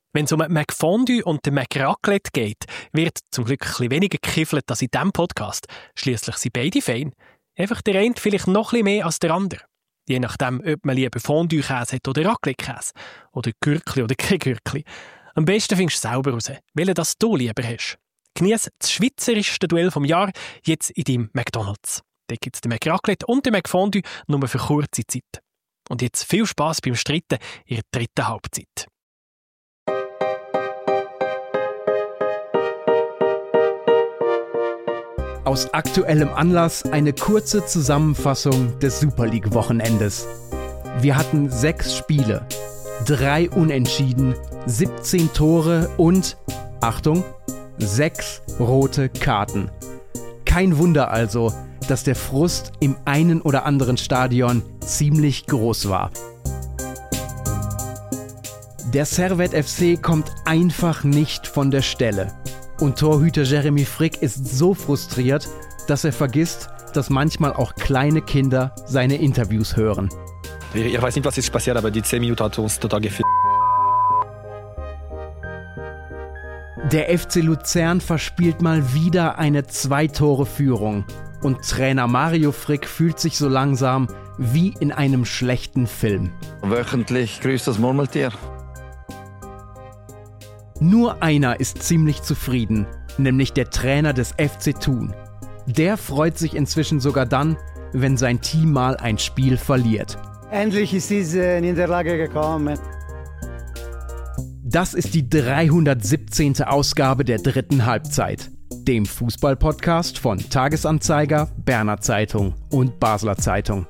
Wenn es um McFondue und den McRaclette geht, wird zum Glück ein bisschen weniger gekiffelt als in diesem Podcast. Schliesslich sind beide fein. Einfach der eine vielleicht noch ein bisschen mehr als der andere. Je nachdem, ob man lieber Fondue-Käse hat oder Raclette-Käse. Oder Gürkli oder kein Gürkli. Am besten findest du selber raus, welchen das du lieber hast. Genieß das schweizerischste Duell vom Jahr jetzt in deinem McDonald's. Dort gibt es den McRaclette und den McFondue nur für kurze Zeit. Und jetzt viel Spass beim Streiten in der dritten Halbzeit. Aus aktuellem Anlass eine kurze Zusammenfassung des Super League-Wochenendes. Wir hatten 6 Spiele, 3 Unentschieden, 17 Tore und, Achtung, 6 rote Karten. Kein Wunder also, dass der Frust im einen oder anderen Stadion ziemlich groß war. Der Servette FC kommt einfach nicht von der Stelle. Und Torhüter Jeremy Frick ist so frustriert, dass er vergisst, dass manchmal auch kleine Kinder seine Interviews hören. Ich weiß nicht, was jetzt passiert, aber die 10 Minuten hat uns total gefühlt. Der FC Luzern verspielt mal wieder eine 2-Tore-Führung. Und Trainer Mario Frick fühlt sich so langsam wie in einem schlechten Film. Wöchentlich grüßt das Murmeltier. Nur einer ist ziemlich zufrieden, nämlich der Trainer des FC Thun. Der freut sich inzwischen sogar dann, wenn sein Team mal ein Spiel verliert. Endlich ist diese Niederlage gekommen. Das ist die 317. Ausgabe der dritten Halbzeit, dem Fußball-Podcast von Tagesanzeiger, Berner Zeitung und Basler Zeitung.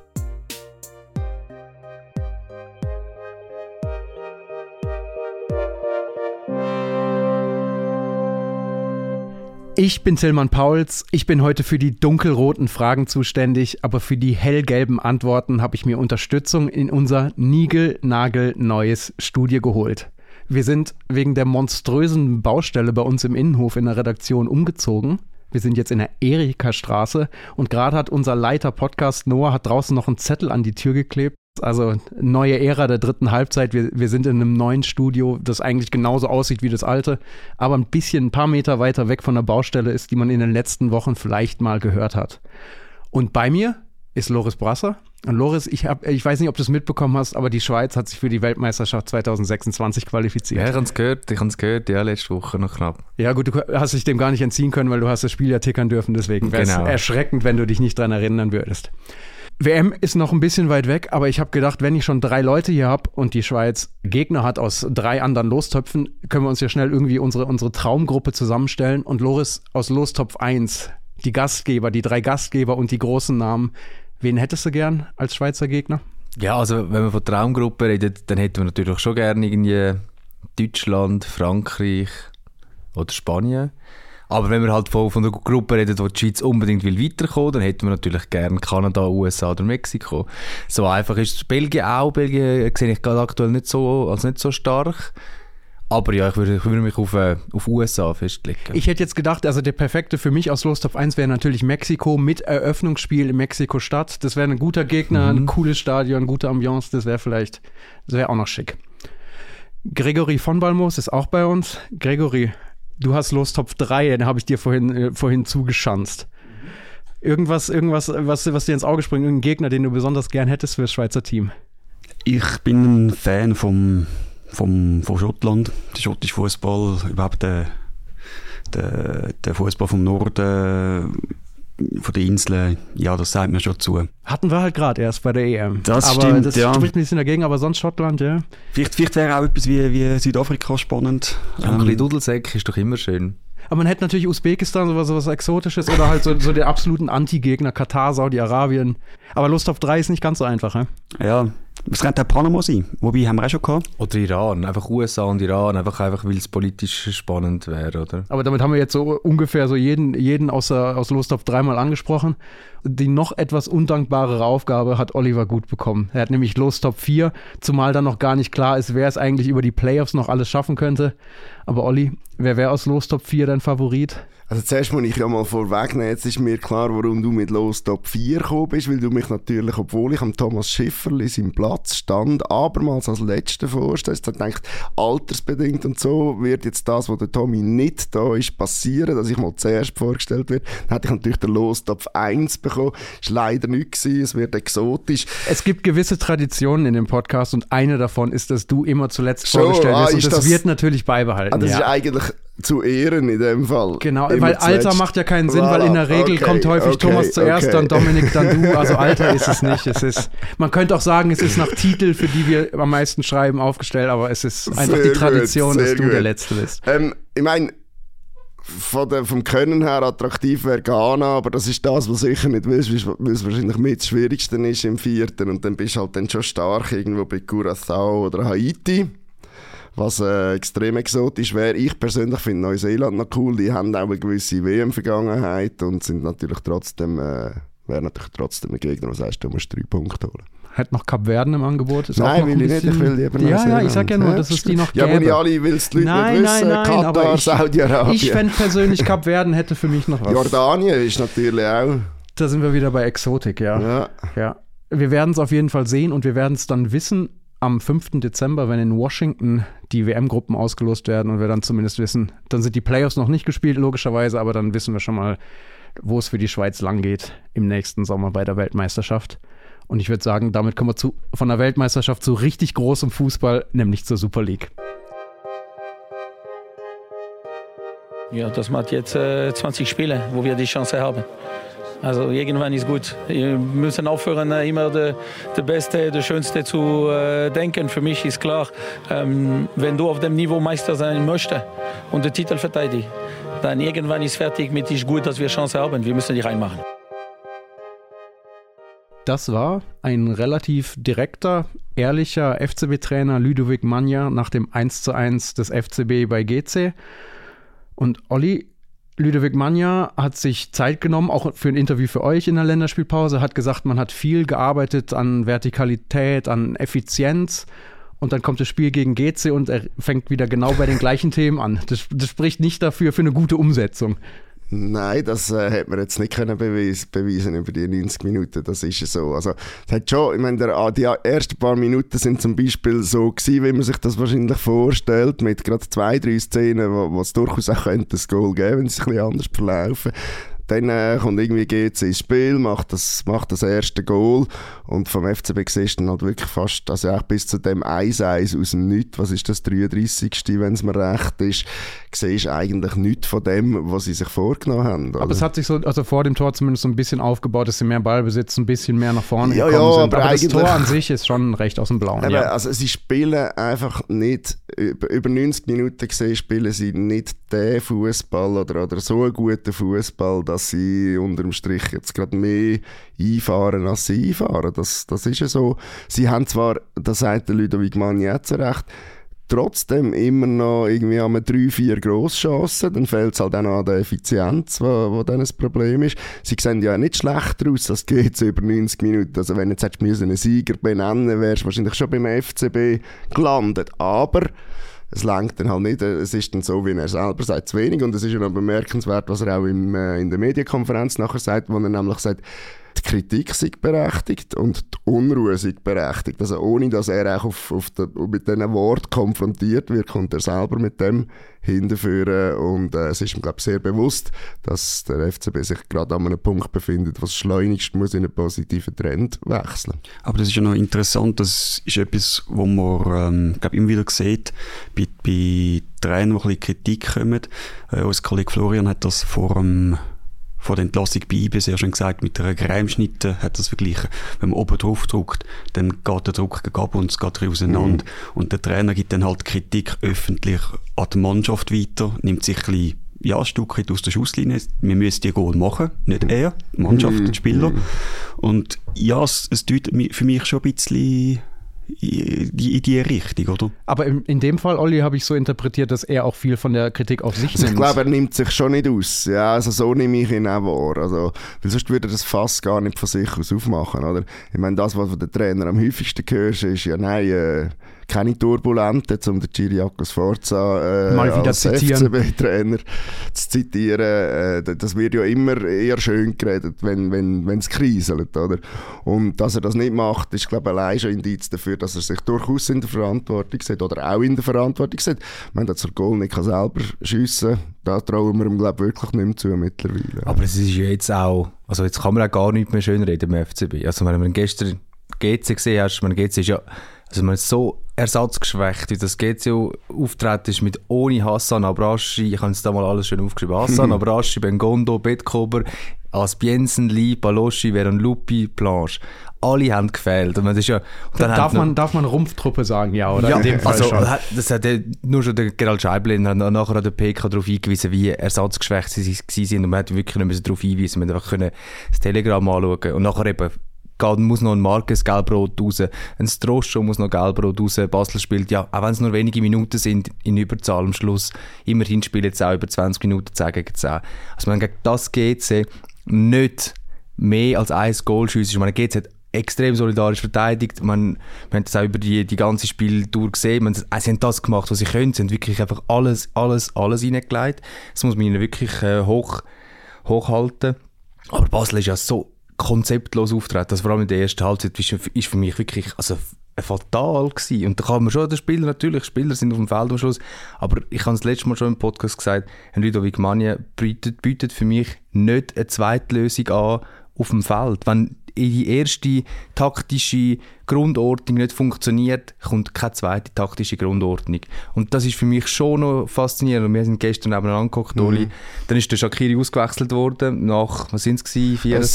Ich bin Tillmann Pauls, ich bin heute für die dunkelroten Fragen zuständig, aber für die hellgelben Antworten habe ich mir Unterstützung in unser niegelnagelneues Studio geholt. Wir sind wegen der monströsen Baustelle bei uns im Innenhof in der Redaktion umgezogen. Wir sind jetzt in der Erika-Straße und gerade hat unser Leiter Podcast Noah hat draußen noch einen Zettel an die Tür geklebt. Also neue Ära der dritten Halbzeit. Wir sind in einem neuen Studio, das eigentlich genauso aussieht wie das alte, aber ein paar Meter weiter weg von der Baustelle ist, die man in den letzten Wochen vielleicht mal gehört hat. Und bei mir ist Loris Brasser. Und Loris, ich weiß nicht, ob du es mitbekommen hast, aber die Schweiz hat sich für die Weltmeisterschaft 2026 qualifiziert. Ja, ich habe es gehört, ja, letzte Woche noch knapp. Ja gut, du hast dich dem gar nicht entziehen können, weil du hast das Spiel ja tickern dürfen, deswegen wäre es erschreckend, wenn du dich nicht dran erinnern würdest. WM ist noch ein bisschen weit weg, aber ich habe gedacht, wenn ich schon 3 Leute hier habe und die Schweiz Gegner hat aus 3 anderen Lostöpfen, können wir uns ja schnell irgendwie unsere Traumgruppe zusammenstellen. Und Loris, aus Lostopf 1, die Gastgeber, die 3 Gastgeber und die großen Namen, wen hättest du gern als Schweizer Gegner? Ja, also wenn wir von Traumgruppe reden, dann hätten wir natürlich schon gerne irgendwie Deutschland, Frankreich oder Spanien. Aber wenn wir halt von der Gruppe reden, wo die Schweiz unbedingt weiterkommen will, dann hätten wir natürlich gerne Kanada, USA oder Mexiko. So einfach ist es. Belgien auch. Belgien sehe ich gerade aktuell nicht so stark. Aber ja, ich würde mich auf USA festlegen. Ich hätte jetzt gedacht, also der perfekte für mich aus Lostopf 1 wäre natürlich Mexiko mit Eröffnungsspiel in Mexiko-Stadt. Das wäre ein guter Gegner, ein cooles Stadion, gute Ambiance. Das wäre auch noch schick. Gregory von Balmos ist auch bei uns. Gregory, du hast Lostopf 3, den habe ich dir vorhin zugeschanzt. Irgendwas, was dir ins Auge springt, irgendein Gegner, den du besonders gern hättest für das Schweizer Team? Ich bin ein Fan von Schottland. Der schottische Fußball, überhaupt der Fußball vom Norden, von den Inseln, ja, das sagt mir schon zu. Hatten wir halt gerade erst bei der EM. Das stimmt, das spricht ein bisschen dagegen, aber sonst Schottland, ja. Vielleicht wäre auch etwas wie Südafrika spannend. Ein bisschen Dudelsäck ist doch immer schön. Aber man hätte natürlich Usbekistan, sowas Exotisches oder halt so den absoluten Anti-Gegner, Katar, Saudi-Arabien. Aber Lostopf 3 ist nicht ganz so einfach, ja? Ja, es könnte auch Panama sein, wobei haben wir auch schon gehabt. Oder Iran, einfach USA und Iran, einfach weil es politisch spannend wäre, oder? Aber damit haben wir jetzt so ungefähr so jeden aus Lostopf 3 mal angesprochen. Die noch etwas undankbarere Aufgabe hat Oliver gut bekommen. Er hat nämlich Lostopf 4, zumal dann noch gar nicht klar ist, wer es eigentlich über die Playoffs noch alles schaffen könnte. Aber Olli, wer wäre aus Lostopf 4 dein Favorit? Also zuerst muss ich ja mal vorwegnehmen, jetzt ist mir klar, warum du mit Los Top 4 gekommen bist, weil du mich natürlich, obwohl ich am Thomas Schifferli seinem Platz stand, abermals als Letzter vorstellst. Ich habe gedacht, altersbedingt und so wird jetzt das, was der Tommy nicht da ist, passieren, dass ich mal zuerst vorgestellt werde. Dann hätte ich natürlich den Los Top 1 bekommen. Das war leider nicht gewesen, es wird exotisch. Es gibt gewisse Traditionen in dem Podcast und eine davon ist, dass du immer zuletzt vorgestellt wirst und das wird natürlich beibehalten. Das ist eigentlich zu Ehren in dem Fall. Genau, weil Alter macht ja keinen Sinn, weil in der Regel kommt häufig Thomas zuerst, dann Dominik, dann du. Also Alter ist es nicht. Man könnte auch sagen, es ist nach Titel, für die wir am meisten schreiben, aufgestellt, aber es ist einfach die Tradition, dass du der Letzte bist. Ich meine, vom Können her attraktiv wäre Ghana, aber das ist das, was sicher nicht willst, weil es wahrscheinlich mit das Schwierigste ist im 4. Und dann bist du halt dann schon stark irgendwo bei Curaçao oder Haiti. Was extrem exotisch wäre. Ich persönlich finde Neuseeland noch cool. Die haben auch eine gewisse WM-Vergangenheit und sind natürlich trotzdem, wäre natürlich trotzdem ein Gegner, der sagst, du musst 3 Punkte holen. Hat noch Kap Verden im Angebot? Ist nein, auch noch will ich nicht. Ich will lieber Neuseeland. Ja, ich sag ja nur, dass es die noch gäbe. Ja, aber nicht alle will es die Leute nicht wissen. Katar, Saudi-Arabien. Ich fände persönlich, Kap Verden hätte für mich noch was. Jordanien ist natürlich auch. Da sind wir wieder bei Exotik, ja. Wir werden es auf jeden Fall sehen und wir werden es dann wissen am 5. Dezember, wenn in Washington die WM-Gruppen ausgelost werden und wir dann zumindest wissen, dann sind die Playoffs noch nicht gespielt, logischerweise, aber dann wissen wir schon mal, wo es für die Schweiz lang geht im nächsten Sommer bei der Weltmeisterschaft. Und ich würde sagen, damit kommen wir von der Weltmeisterschaft zu richtig großem Fußball, nämlich zur Super League. Ja, das macht jetzt 20 Spiele, wo wir die Chance haben. Also irgendwann ist gut. Wir müssen aufhören, immer der Beste, der Schönste zu denken. Für mich ist klar, wenn du auf dem Niveau Meister sein möchtest und den Titel verteidigst, dann irgendwann ist fertig mit ist gut, dass wir Chance haben. Wir müssen die reinmachen. Das war ein relativ direkter, ehrlicher FCB-Trainer Ludovic Magna nach dem 1:1 des FCB bei GC. Und Olli, Ludovic Magna hat sich Zeit genommen, auch für ein Interview für euch in der Länderspielpause, hat gesagt, man hat viel gearbeitet an Vertikalität, an Effizienz und dann kommt das Spiel gegen GC und er fängt wieder genau bei den gleichen Themen an. Das spricht nicht dafür für eine gute Umsetzung. Nein, das hat man jetzt nicht können beweisen über die 90 Minuten, das ist so. Also, es hat schon, ich meine, die ersten paar Minuten sind zum Beispiel so gewesen, wie man sich das wahrscheinlich vorstellt, mit gerade 2-3 Szenen, wo es durchaus auch könnte ein Goal geben, wenn sie ein bisschen anders verlaufen. Dann kommt irgendwie GC ins Spiel, macht das erste Goal und vom FCB siehst du dann halt wirklich fast, also auch bis zu dem 1-1 aus dem Nichts, was ist das, 33. wenn es mir recht ist, siehst du eigentlich nichts von dem, was sie sich vorgenommen haben. Oder? Aber es hat sich so, also vor dem Tor zumindest so ein bisschen aufgebaut, dass sie mehr Ballbesitz, ein bisschen mehr nach vorne gekommen sind. Aber das Tor an sich ist schon recht aus dem Blauen. Aber, also sie spielen einfach nicht, über 90 Minuten gesehen spielen sie nicht den Fußball oder so einen guten Fußball, dass sie unter dem Strich jetzt gerade mehr einfahren, als sie einfahren. Das ist ja so. Sie haben zwar, das sagt der Ludovic Magna jetzt recht, trotzdem immer noch irgendwie an 3-4 Grosschancen. Dann fehlt es halt auch noch an der Effizienz, wo dann das Problem ist. Sie sehen ja nicht schlechter aus, als geht es über 90 Minuten. Also wenn jetzt hättest du einen Sieger benennen, wärst du wahrscheinlich schon beim FCB gelandet. Aber es reicht dann halt nicht. Es ist dann so, wie er selber sagt, zu wenig. Und es ist ja noch bemerkenswert, was er auch in der Medienkonferenz nachher sagt, wo er nämlich sagt, die Kritik sei berechtigt und die Unruhe sei berechtigt. Also ohne, dass er auch mit diesen Worten konfrontiert wird, kommt er selber mit dem hinterführen. Und es ist ihm, glaube ich, sehr bewusst, dass der FCB sich gerade an einem Punkt befindet, was schleunigst muss in einen positiven Trend wechseln. Aber das ist ja noch interessant, das ist etwas, wo man glaube immer wieder sieht, bei Trainern, die ein bisschen Kritik kommen. Unser Kollege Florian hat das vor der Entlassung bei IB sehr schön gesagt, mit einer Cremeschnitte hat das verglichen. Wenn man oben drauf drückt, dann geht der Druck gegen ab und es geht auseinander. Und der Trainer gibt dann halt Kritik öffentlich an die Mannschaft weiter, nimmt sich ein bisschen, ein Stück weit aus der Schusslinie. Wir müssen die Goal machen, nicht er, die Mannschaft, die Spieler. Und ja, es deutet für mich schon ein bisschen in die Richtung, oder? Aber in dem Fall, Olli, habe ich so interpretiert, dass er auch viel von der Kritik auf sich nimmt. Ich glaube, er nimmt sich schon nicht aus. Ja, also so nehme ich ihn auch wahr. Also, weil sonst würde er das Fass gar nicht von sich aus aufmachen, oder? Ich meine, das, was von den Trainer am häufigsten hörst, ist ja, nein, keine Turbulenten, um den Kyriakos Forza mal wieder als FCB-Trainer zu zitieren. Das wird ja immer eher schön geredet, wenn es kriselt, oder? Und dass er das nicht macht, ist, glaube ich, allein schon Indiz dafür, dass er sich durchaus in der Verantwortung sieht oder auch in der Verantwortung sieht. Man hat das Goal nicht selber schiessen, da trauen wir ihm, glaube ich, wirklich nicht mehr zu mittlerweile. Aber es ist ja jetzt auch, also jetzt kann man auch gar nicht mehr schön reden im FCB. Also wenn man gestern GC gesehen hast, GC ist ja, also man ist so ersatzgeschwächt, wie das GC auftreten ist mit ohne Hassan Abraschi, ich habe jetzt da mal alles schön aufgeschrieben, Hassan Abraschi, Bengondo, Betkober, Aspiensen, Lee, Paloschi, Veron Lupi, Planche. Alle haben gefehlt. Und das ist ja, und dann darf man Rumpftruppe sagen, ja, oder? Ja, in dem Fall also schon. das hat nur schon der Gerald Scheibler hat nachher an der PK darauf hingewiesen, wie ersatzgeschwächt sie waren, und man hat wirklich nicht darauf hinweisen, man hat einfach das Telegramm anschauen und nachher eben muss noch ein Marquez gelb-rot raus, ein Stroscho muss noch gelb-rot raus, Basel spielt, ja, auch wenn es nur wenige Minuten sind, in Überzahl am Schluss, immerhin spielen jetzt auch über 20 Minuten 10 gegen 10. Also man gegen das GC nicht mehr als ein Goal schiessen. Ich meine, GC hat extrem solidarisch verteidigt. Wir haben das auch über die ganze Spieltour gesehen. Sie haben das gemacht, was sie können. Sie haben wirklich einfach alles reingelegt. Das muss man ihnen wirklich hochhalten. Aber Basel ist ja so konzeptlos auftreten. Also vor allem in der ersten Halbzeit ist für mich wirklich fatal gewesen. Und da kann man schon den Spieler sind auf dem Feld am Schluss, aber ich habe es letztes Mal schon im Podcast gesagt, Ludovic Magna bietet für mich nicht eine zweite Lösung an auf dem Feld. Wenn die erste taktische Grundordnung nicht funktioniert, kommt keine zweite taktische Grundordnung. Und das ist für mich schon noch faszinierend. Und wir sind gestern nebeneinander angeguckt, Oli. Dann ist der Shaqiri ausgewechselt worden, nach, was sind es gewesen,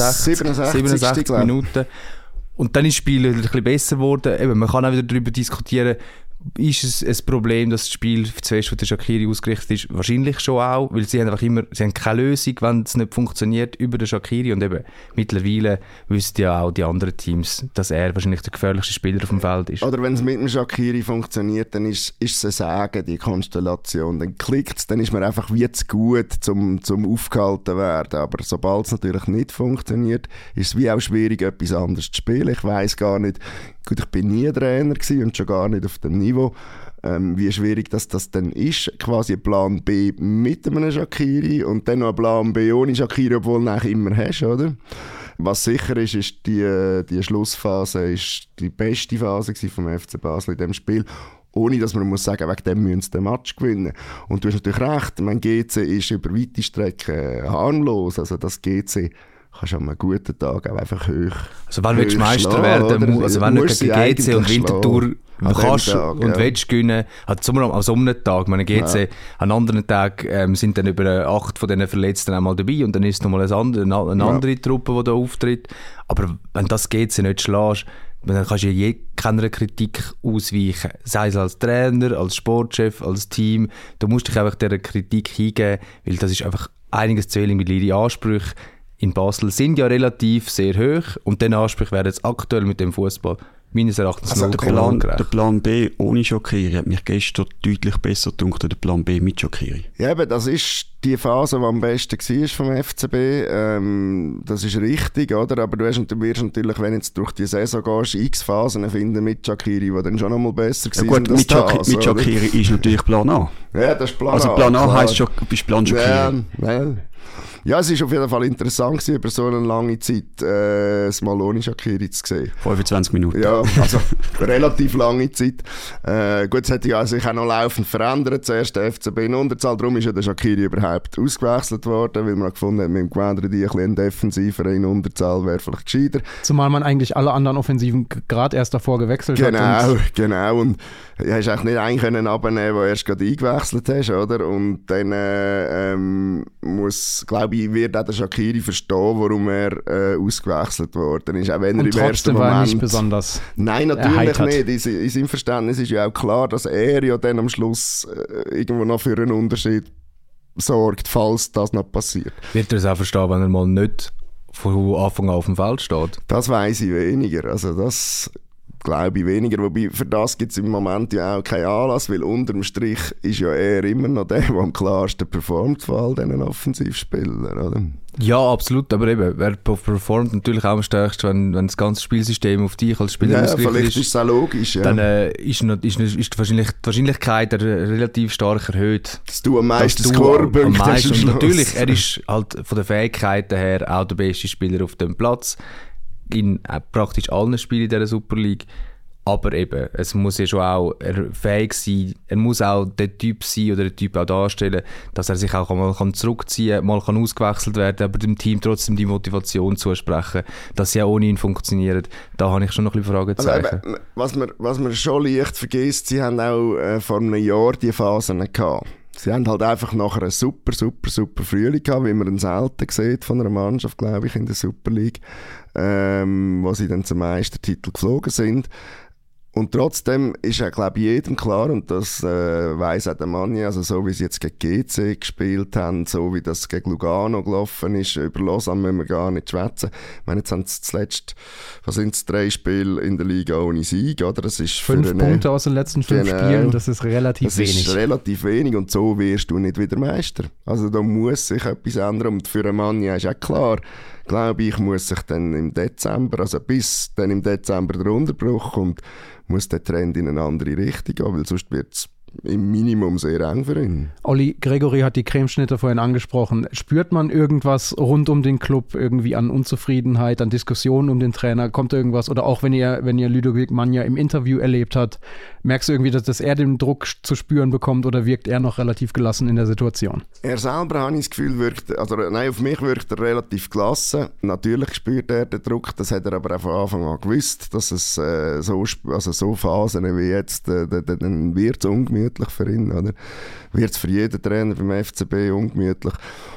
67 Minuten. Und dann ist das Spiel ein bisschen besser geworden. Eben, man kann auch wieder darüber diskutieren, ist es ein Problem, dass das Spiel zuerst von der Shaqiri ausgerichtet ist? Wahrscheinlich schon auch, weil sie haben keine Lösung, wenn es nicht funktioniert, über den Shaqiri. Und eben mittlerweile wissen ja auch die anderen Teams, dass er wahrscheinlich der gefährlichste Spieler auf dem Feld ist. Oder wenn es mit dem Shaqiri funktioniert, dann ist es ein Sagen, die Konstellation. Dann klickt es, dann ist man einfach wie zu gut, zum aufgehalten werden. Aber sobald es natürlich nicht funktioniert, ist es wie auch schwierig, etwas anderes zu spielen. Ich weiss gar nicht, gut, ich bin nie Trainer gewesen und schon gar nicht auf dem Niveau, wie schwierig das dann ist, quasi ein Plan B mit einem Shaqiri und dann noch ein Plan B ohne Shaqiri, obwohl du ihn immer hast, oder? Was sicher ist die Schlussphase ist die beste Phase vom FC Basel in diesem Spiel. Ohne dass man muss sagen, wegen dem müssen sie den Match gewinnen. Und du hast natürlich recht, mein GC ist über weite Strecken harmlos. Also das GC kannst du an einem guten Tag auch einfach hoch. Also wenn du Meister werden, also wenn du gegen GC und Winterthur kannst Tag, und willst gewinnen, also an so einem Tag, meine GC, an anderen Tag sind dann über 8 von diesen Verletzten einmal dabei und dann ist nochmal eine andere Truppe, die da auftritt. Aber wenn das GC nicht schlägst, dann kannst du ja keiner Kritik ausweichen. Sei es als Trainer, als Sportchef, als Team. Du musst dich einfach dieser Kritik hingeben, weil das ist einfach einiges zu wenig, mit ihre Ansprüche in Basel sind ja relativ sehr hoch und den Ansprüche werden jetzt aktuell mit dem Fußball meines Erachtens also der Plan B ohne Shaqiri hat mich gestern deutlich besser gedacht als der Plan B mit Shaqiri. Ja, eben, das ist die Phase, die am besten war vom FCB. Das ist richtig, oder? Aber du wirst natürlich, wenn du jetzt durch die Saison gehst, x Phasen finden mit Shaqiri, die dann schon noch mal besser waren. Ja, gut, mit Shaqiri ist natürlich Plan A. Ja, das ist Plan A. Also Plan A heisst schon, bist Plan Shaqiri. Ja, es war auf jeden Fall interessant gewesen, über so eine lange Zeit es mal ohne Shaqiri zu sehen. 25 Minuten. Ja, also relativ lange Zeit. Gut, es hat sich auch noch laufend verändert. Zuerst der FCB in Unterzahl, darum ist ja der Shaqiri überhaupt ausgewechselt worden, weil man gefunden hat, mit dem Gwendry die ein bisschen defensiver in Unterzahl wäre vielleicht gescheiter. Zumal man eigentlich alle anderen Offensiven gerade erst davor gewechselt hat. Genau. Und du hast eigentlich nicht einen können abnehmen, wo du erst gerade eingewechselt hast, oder? Und dann wird auch der Shaqiri verstehen, warum er ausgewechselt worden ist. Auch wenn er im ersten Moment... war nicht besonders. Nein, natürlich nicht. In seinem Verständnis ist ja auch klar, dass er ja dann am Schluss irgendwo noch für einen Unterschied sorgt, falls das noch passiert. Wird er es auch verstehen, wenn er mal nicht von Anfang an auf dem Feld steht? Das weiss ich weniger. Also das glaube ich weniger. Wobei, für das gibt es im Moment ja auch keinen Anlass, weil unterm Strich ist ja er immer noch der am klarsten performt von all diesen Offensivspielern, oder? Ja, absolut, aber eben, wer performt natürlich auch am stärksten, wenn das ganze Spielsystem auf dich als Spieler ausgerichtet vielleicht ist es auch logisch, ja. Dann ist die Wahrscheinlichkeit relativ stark erhöht. Dass du am meisten Scorepunkte hast. Und natürlich, er ist halt von den Fähigkeiten her auch der beste Spieler auf dem Platz, in praktisch allen Spielen in dieser Super League. Aber eben, es muss ja schon auch fähig sein, er muss auch der Typ sein oder der Typ auch darstellen, dass er sich auch mal zurückziehen kann, mal ausgewechselt werden, aber dem Team trotzdem die Motivation zusprechen, dass sie auch ohne ihn funktionieren. Da habe ich schon noch ein bisschen Fragezeichen. Also, was man schon leicht vergisst, sie haben auch vor einem Jahr die Phasen gehabt. Sie haben halt einfach nachher einen super Frühling gehabt, wie man ihn selten sieht von einer Mannschaft, glaube ich, in der Super League, wo sie dann zum Meistertitel geflogen sind. Und trotzdem ist ja, glaube ich, jedem klar, und das weiss auch der Manni, also so wie sie jetzt gegen GC gespielt haben, so wie das gegen Lugano gelaufen ist, über Lausanne müssen wir gar nicht schwätzen. Ich meine, jetzt haben sie zuletzt, was sind es, 3 Spiele in der Liga ohne Sieg, oder? Das ist 5 Punkte aus den letzten 5 Spielen, das ist relativ wenig. Das ist relativ wenig und so wirst du nicht wieder Meister. Also da muss sich etwas ändern und für einen Manni ist auch klar, glaube ich, muss sich dann im Dezember, also bis dann im Dezember der Unterbruch kommt, muss der Trend in eine andere Richtung gehen, weil sonst wird es im Minimum sehr eng für ihn. Olli, Gregory hat die Cremeschnitte vorhin angesprochen. Spürt man irgendwas rund um den Club, irgendwie an Unzufriedenheit, an Diskussionen um den Trainer? Kommt irgendwas? Oder auch wenn ihr Ludovic Magna im Interview erlebt habt, merkst du irgendwie, dass er den Druck zu spüren bekommt oder wirkt er noch relativ gelassen in der Situation? Er selber, habe ich das Gefühl, auf mich wirkt er relativ gelassen. Natürlich spürt er den Druck, das hat er aber auch von Anfang an gewusst, dass es so Phasen wie jetzt, dann wird es ungemütlich für ihn, oder? Wird es für jeden Trainer beim FCB ungemütlich.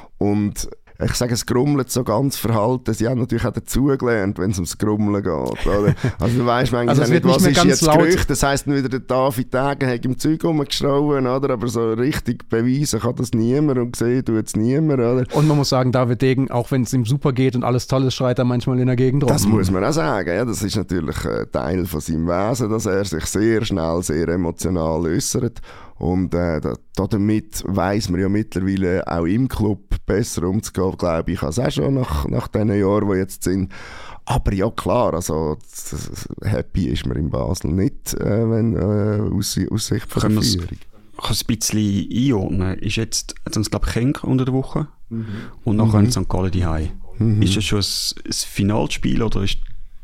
Und ich sage, es grummelt so ganz verhalten. Sie haben natürlich auch dazugelernt, wenn es ums Grummeln geht. Oder? Also du weißt manchmal also nicht, was ist jetzt laut. Gerücht. Das heisst dann wieder, der David Degen hat im Zeug rumgeschrauben, oder? Aber so richtig beweisen kann das niemand und sehen tut es niemand. Oder? Und man muss sagen, David Degen, auch wenn es ihm super geht und alles toll ist, schreit er manchmal in der Gegend rum. Das muss man auch sagen. Ja? Das ist natürlich Teil von seinem Wesen, dass er sich sehr schnell, sehr emotional äußert. Und damit weiss man ja mittlerweile auch im Club besser umzugehen, glaube ich, als auch schon nach den Jahren, die jetzt sind. Aber ja, klar, also happy ist man in Basel nicht, wenn aus Sicht von der Führung. Ich kann es ein bisschen einordnen. Ist jetzt glaube ich, Genk unter der Woche und nachher St. Gallen daheim. Ist das schon ein Finalspiel oder ist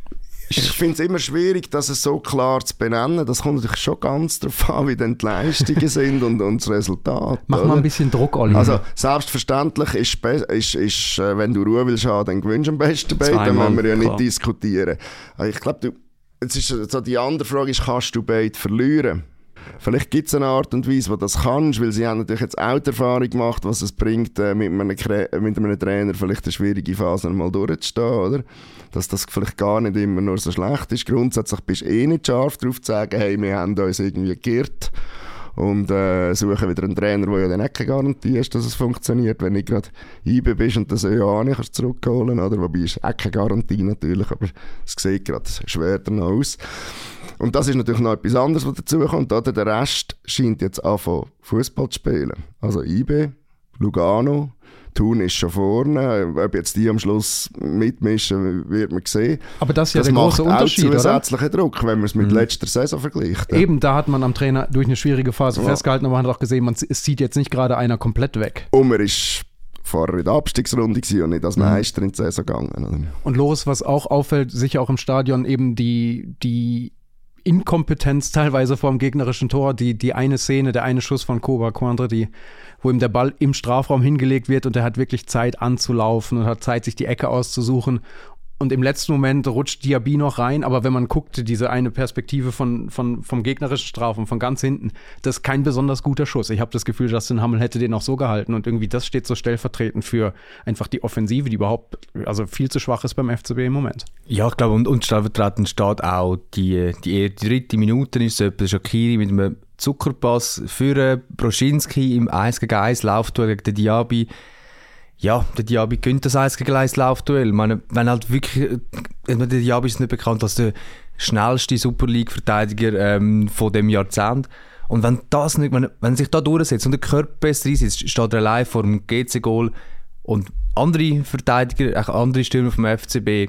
ich finde es immer schwierig, das so klar zu benennen. Das kommt natürlich schon ganz darauf an, wie dann die Leistungen sind und das Resultat. Mach mal ein bisschen Druck, Olli. Also selbstverständlich ist wenn du Ruhe willst haben, dann gewinnst du am besten Beid. Dann müssen wir ja nicht diskutieren. Also ich glaube, jetzt ist so die andere Frage ist, kannst du Beid verlieren? Vielleicht gibt es eine Art und Weise, wo du das kannst, weil sie haben natürlich jetzt auch die Erfahrung gemacht, was es bringt, mit einem Trainer vielleicht eine schwierige Phase mal durchzustehen, oder? Dass das vielleicht gar nicht immer nur so schlecht ist. Grundsätzlich bist du nicht scharf darauf zu sagen, hey, wir haben uns irgendwie geirrt und suchen wieder einen Trainer, der ja dann auch keine Garantie ist, dass es funktioniert, wenn nicht gerade IB bist und das ja nicht kannst zurückholen, oder? Wobei ist auch keine Garantie natürlich, aber es sieht gerade schwer danach aus. Und das ist natürlich noch etwas anderes, was dazukommt. Oder der Rest scheint jetzt anfangen, Fußball zu spielen. Also IB, Lugano, Thun ist schon vorne. Ob jetzt die am Schluss mitmischen, wird man sehen. Aber das ist ja der große Unterschied, oder? Zusätzlichen Druck, wenn man es mit letzter Saison vergleicht. Ja. Eben, da hat man am Trainer durch eine schwierige Phase festgehalten, aber man hat auch gesehen, es zieht jetzt nicht gerade einer komplett weg. Und man ist vorher in der Abstiegsrunde und nicht als Meister in die Saison gegangen. Und Loris, was auch auffällt, sicher auch im Stadion, eben die Inkompetenz teilweise vor dem gegnerischen Tor, die eine Szene, der eine Schuss von Koba Quandre, wo ihm der Ball im Strafraum hingelegt wird und er hat wirklich Zeit anzulaufen und hat Zeit, sich die Ecke auszusuchen. Und im letzten Moment rutscht Diaby noch rein, aber wenn man guckte, diese eine Perspektive vom gegnerischen Strafraum, von ganz hinten, das ist kein besonders guter Schuss. Ich habe das Gefühl, Justin Hammel hätte den auch so gehalten und irgendwie das steht so stellvertretend für einfach die Offensive, die überhaupt viel zu schwach ist beim FCB im Moment. Ja, ich glaube, und stellvertretend steht auch die 3. Minute ist so etwas, Shaqiri mit einem Zuckerpass für Broschinski im 1-gegen-1 Laufduell gegen den Diaby. Ja, der Diaby gönnt das 1-gegen-1 Laufduell. Ich meine, wenn halt wirklich, der Diaby ist nicht bekannt als der schnellste Super League-Verteidiger von dem Jahrzehnt. Und wenn sich da durchsetzt und der Körper besser einsetzt, steht er allein vor dem GC-Goal und andere Verteidiger, auch andere Stürmer vom FCB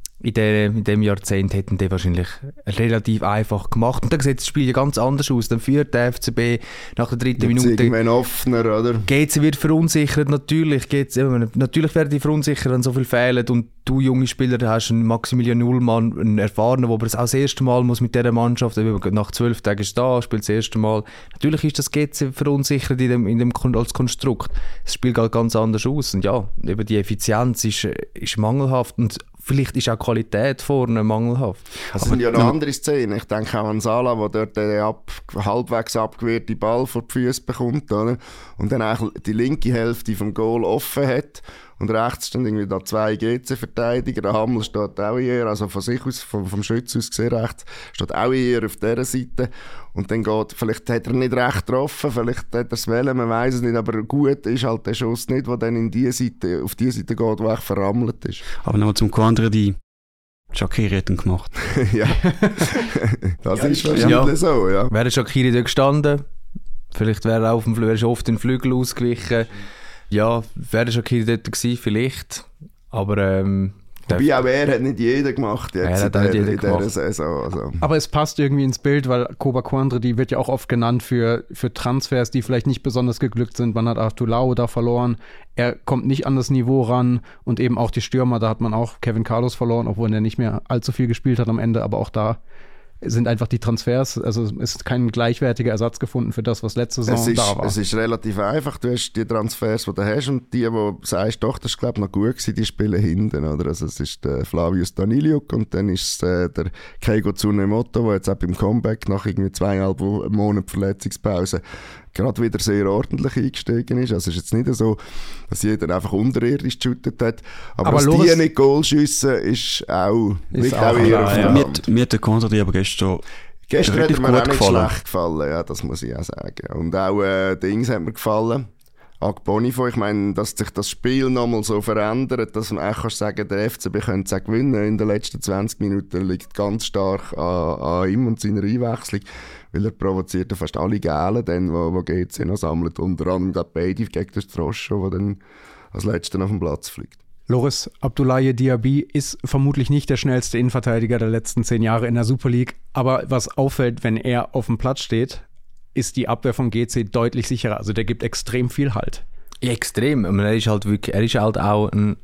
in dem Jahrzehnt hätten die wahrscheinlich relativ einfach gemacht. Und dann sieht das Spiel ja ganz anders aus. Dann führt der FCB nach der 3. Minute. Irgendwann offener, oder? GC wird verunsichert, natürlich. Natürlich werden die verunsichert, wenn so viel fehlen. Und du, junge Spieler, hast einen Maximilian Ullmann, einen Erfahrenen, der aber auch das erste Mal muss mit dieser Mannschaft, nach 12 Tagen ist da, spielt das erste Mal. Natürlich ist das GC verunsichert als Konstrukt. Das Spiel geht ganz anders aus. Und ja, eben die Effizienz ist mangelhaft. Und vielleicht ist auch die Qualität vorne mangelhaft. Es sind ja noch andere Szenen. Ich denke auch an Salah, der dort den halbwegs abgewehrten Ball vor die Füße bekommt, oder? Und dann eigentlich die linke Hälfte vom Goal offen hat. Und rechts stehen irgendwie da 2 GC-Verteidiger. Der Hammel steht auch eher, also von sich aus, vom Schütz aus gesehen rechts, steht auch eher auf dieser Seite. Und dann vielleicht hat er nicht recht getroffen, vielleicht hat er es wollen, man weiss es nicht, aber gut ist halt der Schuss nicht, der dann auf die Seite geht, wo echt verrammelt ist. Aber nochmal zum Quandre, die Shaqiri hat ihn gemacht. Ja, das ist wahrscheinlich so, ja. Wäre Shaqiri dort gestanden, vielleicht wäre er auf dem Flügel, oft den Flügel ausgewichen. Ja, wäre Shaqiri dort gewesen, vielleicht. Aber wobei auch er hat nicht jeder gemacht jetzt in dieser Saison. Also. Aber es passt irgendwie ins Bild, weil Koba Quandre, die wird ja auch oft genannt für Transfers, die vielleicht nicht besonders geglückt sind. Man hat Arthur Lau da verloren. Er kommt nicht an das Niveau ran. Und eben auch die Stürmer, da hat man auch Kevin Carlos verloren, obwohl er nicht mehr allzu viel gespielt hat am Ende. Aber auch da sind einfach die Transfers, also es ist kein gleichwertiger Ersatz gefunden für das, was letzte Saison da war. Es ist relativ einfach, du hast die Transfers, die du hast und die sagst, doch, das ist glaube ich noch gut gewesen, die spielen hinten, oder? Also es ist der Flavius Daniliuk und dann ist es der Keigo Tsunemoto, der jetzt auch beim Comeback nach irgendwie 2,5 Monaten Verletzungspause gerade wieder sehr ordentlich eingestiegen ist. Also es ist jetzt nicht so, dass jeder einfach unterirdisch geshootet hat. Aber dass die nicht Goal schiessen, ist auch eher auf der Hand. Mir hat der Quandre aber gestern hat mir auch nicht schlecht gefallen, ja, das muss ich auch sagen. Und auch Dings hat mir gefallen. Agbonifo, ich meine, dass sich das Spiel nochmal so verändert, dass man auch kannst sagen, der FCB könnte es auch gewinnen in den letzten 20 Minuten, liegt ganz stark an ihm und seiner Einwechslung, weil er provoziert fast alle Gälen, dann, wo GC noch sammelt, unter anderem beide gegen den Stroscho, der dann als Letzter auf den Platz fliegt. Loris Abdoulaye Diaby ist vermutlich nicht der schnellste Innenverteidiger der letzten 10 Jahre in der Super League, aber was auffällt, wenn er auf dem Platz steht, ist die Abwehr vom GC deutlich sicherer. Also der gibt extrem viel Halt. Ja, extrem. Er ist halt auch ein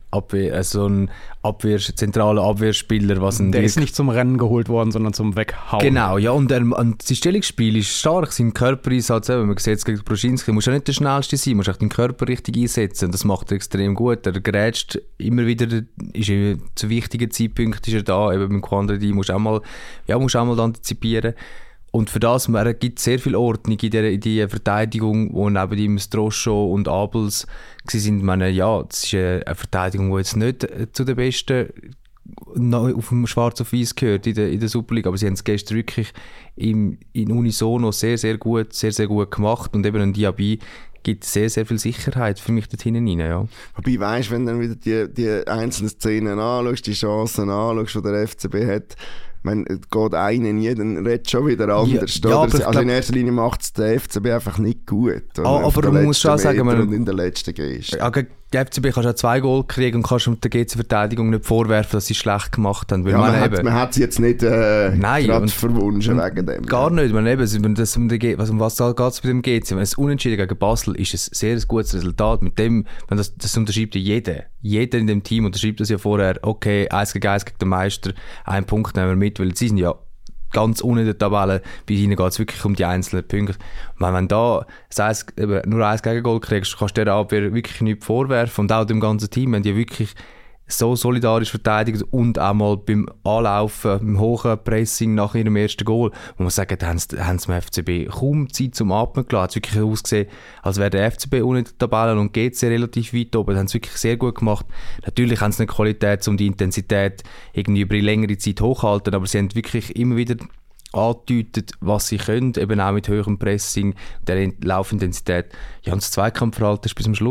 zentraler Abwehrspieler. Der ist nicht zum Rennen geholt worden, sondern zum Weghauen. Genau, ja. Und sein Stellungsspiel ist stark. Sein Körper ist halt selber. Man sieht es gegen Broschinski. Du musst ja nicht der Schnellste sein. Du musst auch deinen Körper richtig einsetzen. Und das macht er extrem gut. Er grätscht immer wieder. Zu wichtigen Zeitpunkten ist er da. Eben beim Quandre musst du auch mal antizipieren. Und für das gibt es sehr viel Ordnung in die Verteidigung, wo neben ihm Stroscho und Abels waren. Ich meine, ja, das ist eine Verteidigung, die jetzt nicht zu den besten auf dem Schwarz auf Weiß gehört in der Super League, aber sie haben es gestern wirklich in Unisono sehr, sehr gut gemacht. Und eben ein Diaby gibt sehr, sehr viel Sicherheit für mich dort hinten rein, ja. Wobei, weisst du, wenn du dann wieder die einzelnen Szenen anschaust, die Chancen anschaust, die der FCB hat, geht einer nie, dann redet schon wieder anders. Ja, also in erster Linie macht es der FCB einfach nicht gut. Aber man muss schon sagen, wenn in der letzten gehst. Gegen die FCB kannst du auch 2 Goal kriegen und kannst der GC-Verteidigung nicht vorwerfen, dass sie schlecht gemacht haben. Weil man hat sie jetzt nicht gerade verwunschen wegen dem. Gar nicht. Um was geht es bei dem GC? Wenn es unentschieden gegen Basel ist, es ein sehr gutes Resultat. Mit dem, das unterschreibt ja jeder. Jeder in dem Team unterschreibt das ja vorher. Okay, 1 gegen den Meister, 1 Punkt nehmen wir mit, weil sie sind ja ganz unten in der Tabelle. Bei ihnen geht es wirklich um die einzelnen Punkte. Wenn du da nur 1 Gegengol kriegst, kannst du der Abwehr wirklich nichts vorwerfen. Und auch dem ganzen Team, wenn die wirklich so solidarisch verteidigt und auch mal beim Anlaufen, beim hohen Pressing nach ihrem ersten Goal, wo man sagt, haben sie dem FCB kaum Zeit zum Atmen gelassen. Es hat wirklich ausgesehen, als wäre der FCB unten in der Tabelle und GC relativ weit oben. Das haben sie wirklich sehr gut gemacht. Natürlich haben sie nicht die Qualität, um die Intensität irgendwie über eine längere Zeit hochzuhalten, aber sie haben wirklich immer wieder angedeutet, was sie können, eben auch mit höherem Pressing, der Laufintensität. Ja, und das Zweikampfverhalten ist bis zum Schluss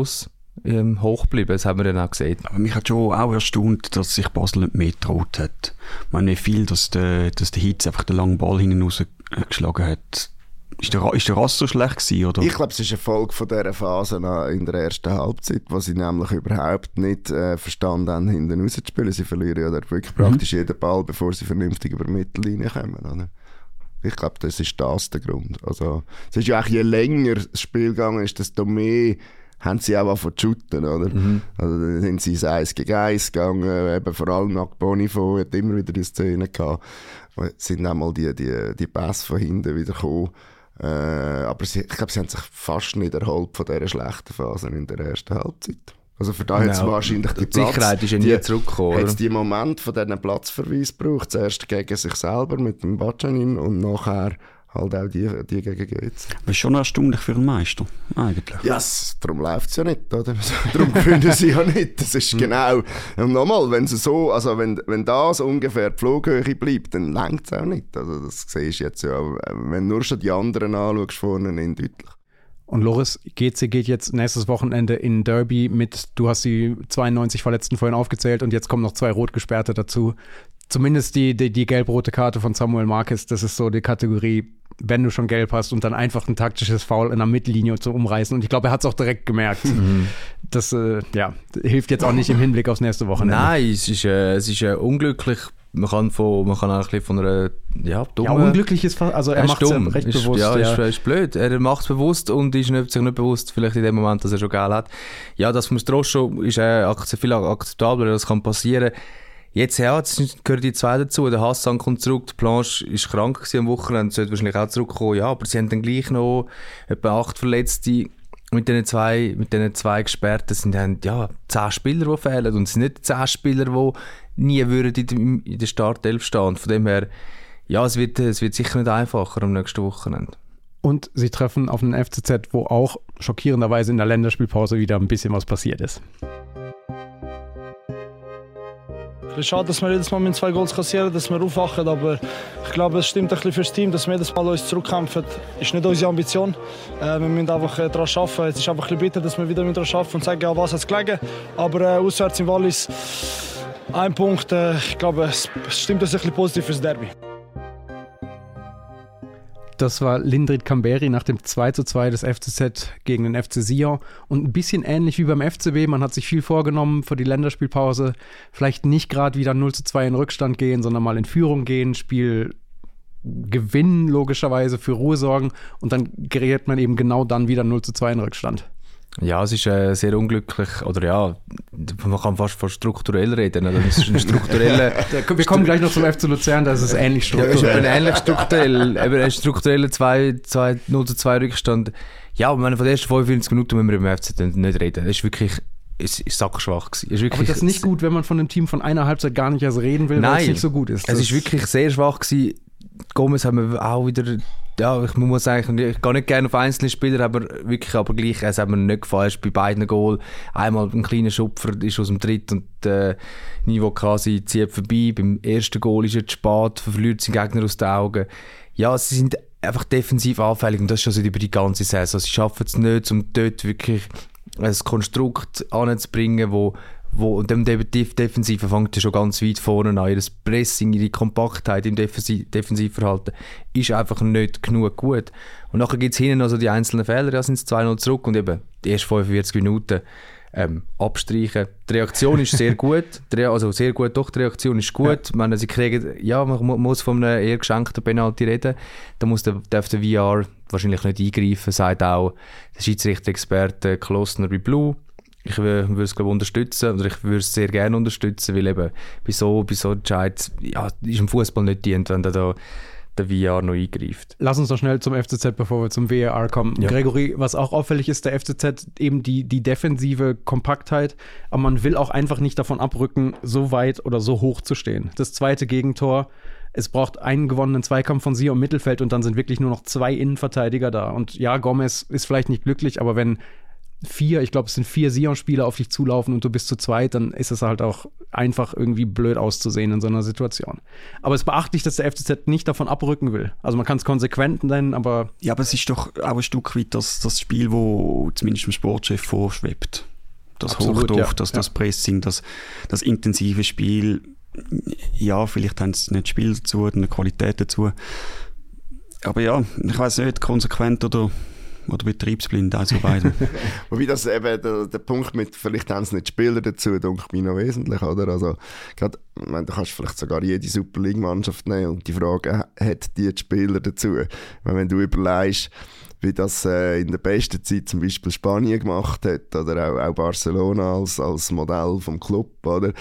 hoch geblieben. Das haben wir dann auch gesehen. Aber mich hat schon auch erstaunt, dass sich Basel nicht mehr getraut hat. Ich meine, nicht viel, dass der Hitz einfach den langen Ball hinten rausgeschlagen hat. Ist der Rass so schlecht gewesen, oder? Ich glaube, es ist eine Folge von dieser Phase in der ersten Halbzeit, wo sie nämlich überhaupt nicht verstanden haben, hinten rauszuspielen. Sie verlieren ja dort wirklich praktisch jeden Ball, bevor sie vernünftig über die Mittellinie kommen. Oder? Ich glaube, das ist der Grund. Also, es ist ja auch, je länger das Spiel gegangen ist, desto mehr haben sie auch angefangen zu shooten, oder? Also, dann sind sie ins 1 gegen 1 gegangen, eben vor allem nach Bonifo hat immer wieder die Szene gehabt. Es sind auch mal die Pässe von hinten wieder gekommen. Aber ich glaube, sie haben sich fast nicht erholt von dieser schlechten Phase in der ersten Halbzeit. Also für da hat es wahrscheinlich die Sicherheit ist ja nie zurückgekommen. Hat es die Moment von diesen Platzverweis gebraucht. Zuerst gegen sich selber mit dem Bacanin und nachher halt auch die gegen Götz. Das ist schon erstaunlich für einen Meister, eigentlich. Ja, darum läuft es ja nicht, oder? Darum gewinnen sie ja nicht. Das ist genau. Und nochmal, wenn sie so, also wenn das ungefähr die Flughöhe bleibt, dann reicht es auch nicht. Also das siehst du jetzt ja, wenn du nur schon die anderen anschaust, vorne in deutlich. Und Loris, GC geht jetzt nächstes Wochenende in Derby mit, du hast die 92 Verletzten vorhin aufgezählt und jetzt kommen noch 2 Rotgesperrte dazu. Zumindest die gelb-rote Karte von Samuel Marquez, das ist so die Kategorie, wenn du schon gelb hast und dann einfach ein taktisches Foul in der Mittellinie zu umreißen. Und ich glaube, er hat es auch direkt gemerkt. Das hilft jetzt auch nicht im Hinblick aufs nächste Wochenende. Nein, es ist unglücklich. Man kann auch ein bisschen von einer dummen... Ja, unglücklich ist fast, also er macht es ja recht bewusst. Ja, ist blöd. Er macht es bewusst und ist sich nicht bewusst, vielleicht in dem Moment, dass er schon geil hat. Ja, das vom Stroscho ist viel akzeptabler, das kann passieren. Jetzt gehören die 2 dazu. Der Hassan kommt zurück, die Planche war krank am Wochenende, sollte wahrscheinlich auch zurückkommen. Ja, aber sie haben dann gleich noch etwa 8 Verletzte. Mit diesen zwei Gesperrten sind dann 10 Spieler, die fehlen. Und es sind nicht 10 Spieler, die nie würden in der Startelf stehen. Von dem her, ja, es wird sicher nicht einfacher am nächsten Wochenende. Und sie treffen auf einen FCZ, wo auch schockierenderweise in der Länderspielpause wieder ein bisschen was passiert ist. Es ist schade, dass wir jedes Mal mit 2 Goals kassieren, dass wir aufwachen, aber ich glaube, es stimmt ein bisschen fürs Team, dass wir jedes Mal uns zurückkämpfen. Das ist nicht unsere Ambition. Wir müssen einfach daran arbeiten. Es ist einfach ein bisschen bitter, dass wir wieder daran arbeiten und sagen, ja, was hat es gelegen. Aber auswärts in Wallis 1 Punkt. Ich glaube, es stimmt das ein bisschen positiv fürs Derby. Das war Lindrit Kamberi nach dem 2:2 des FCZ gegen den FC Sion. Und ein bisschen ähnlich wie beim FCB. Man hat sich viel vorgenommen für die Länderspielpause. Vielleicht nicht gerade wieder 0:2 in Rückstand gehen, sondern mal in Führung gehen, Spiel gewinnen, logischerweise für Ruhe sorgen. Und dann gerät man eben genau dann wieder 0:2 in Rückstand. Ja, es ist sehr unglücklich, oder ja, man kann fast von strukturell reden. Also es ist ein struktureller... Wir kommen gleich noch zum FC Luzern, da ist es ähnlich strukturell. Ja, es ist ähnlich strukturell, aber ein struktureller 0:2 Rückstand. Ja, aber von den ersten 45 Minuten müssen wir über den FC nicht reden. Es ist wirklich... Es ist sackschwach gewesen. Aber das ist nicht gut, wenn man von einem Team von einer Halbzeit gar nicht erst reden will, weil es nicht so gut ist. Es ist wirklich sehr schwach gewesen. Gomez haben wir auch wieder... Ja, ich muss sagen, ich gehe nicht gerne auf einzelne Spieler, aber gleich, es hat mir nicht gefallen, ist bei beiden Goal. Einmal ein kleiner Schupfer ist aus dem Dritt und Niveau quasi zieht vorbei. Beim ersten Goal ist er zu spät, verliert seinen Gegner aus den Augen. Ja, sie sind einfach defensiv anfällig und das ist schon über die ganze Saison. Sie schaffen es nicht, um dort wirklich ein Konstrukt anzubringen, wo und dem Defensiven fängt ja schon ganz weit vorne an. Ihr Pressing, ihre Kompaktheit im Defensivverhalten ist einfach nicht genug gut. Und nachher gibt es hinten also die einzelnen Fehler, ja, sind es 2-0 zurück und eben die ersten 45 Minuten abstreichen. Die Reaktion ist sehr gut, also sehr gut, doch, die Reaktion ist gut. Ja. Ich meine, sie kriegen, ja, man muss von einem eher geschenkten Penalty reden. Da darf der VR wahrscheinlich nicht eingreifen, sagt auch der Schiedsrichter-Experte Klossner bei Blue. Ich würde es, glaube ich, unterstützen, oder ich würde es sehr gerne unterstützen, weil eben bei so Entscheid, ja, ist im Fußball nicht dient, wenn der VR noch eingreift. Lass uns noch schnell zum FCZ, bevor wir zum VAR kommen. Ja. Gregory, was auch auffällig ist, der FCZ eben die defensive Kompaktheit, aber man will auch einfach nicht davon abrücken, so weit oder so hoch zu stehen. Das zweite Gegentor, es braucht einen gewonnenen Zweikampf von Sion im Mittelfeld und dann sind wirklich nur noch 2 Innenverteidiger da. Und ja, Gomez ist vielleicht nicht glücklich, aber wenn 4 Sion-Spieler auf dich zulaufen und du bist zu zweit, dann ist es halt auch einfach irgendwie blöd auszusehen in so einer Situation. Aber es ist beachtlich, dass der FCZ nicht davon abrücken will. Also man kann es konsequent nennen, aber... Ja, aber es ist doch auch ein Stück weit das Spiel, wo zumindest dem Sportchef vorschwebt. das Absolut, Hochdorf, das Pressing, das intensive Spiel. Ja, vielleicht haben sie nicht das Spiel dazu, eine Qualität dazu. Aber ja, ich weiss nicht, konsequent oder betriebsblind, also beide. Wobei das eben der Punkt mit, vielleicht haben sie nicht Spieler dazu, denke ich noch wesentlich, oder? Also, gerade, ich meine, du kannst vielleicht sogar jede Super League-Mannschaft nehmen und die Frage, hat die Spieler dazu? Wenn du überlegst, wie das in der besten Zeit zum Beispiel Spanien gemacht hat oder auch Barcelona als Modell vom Club, oder?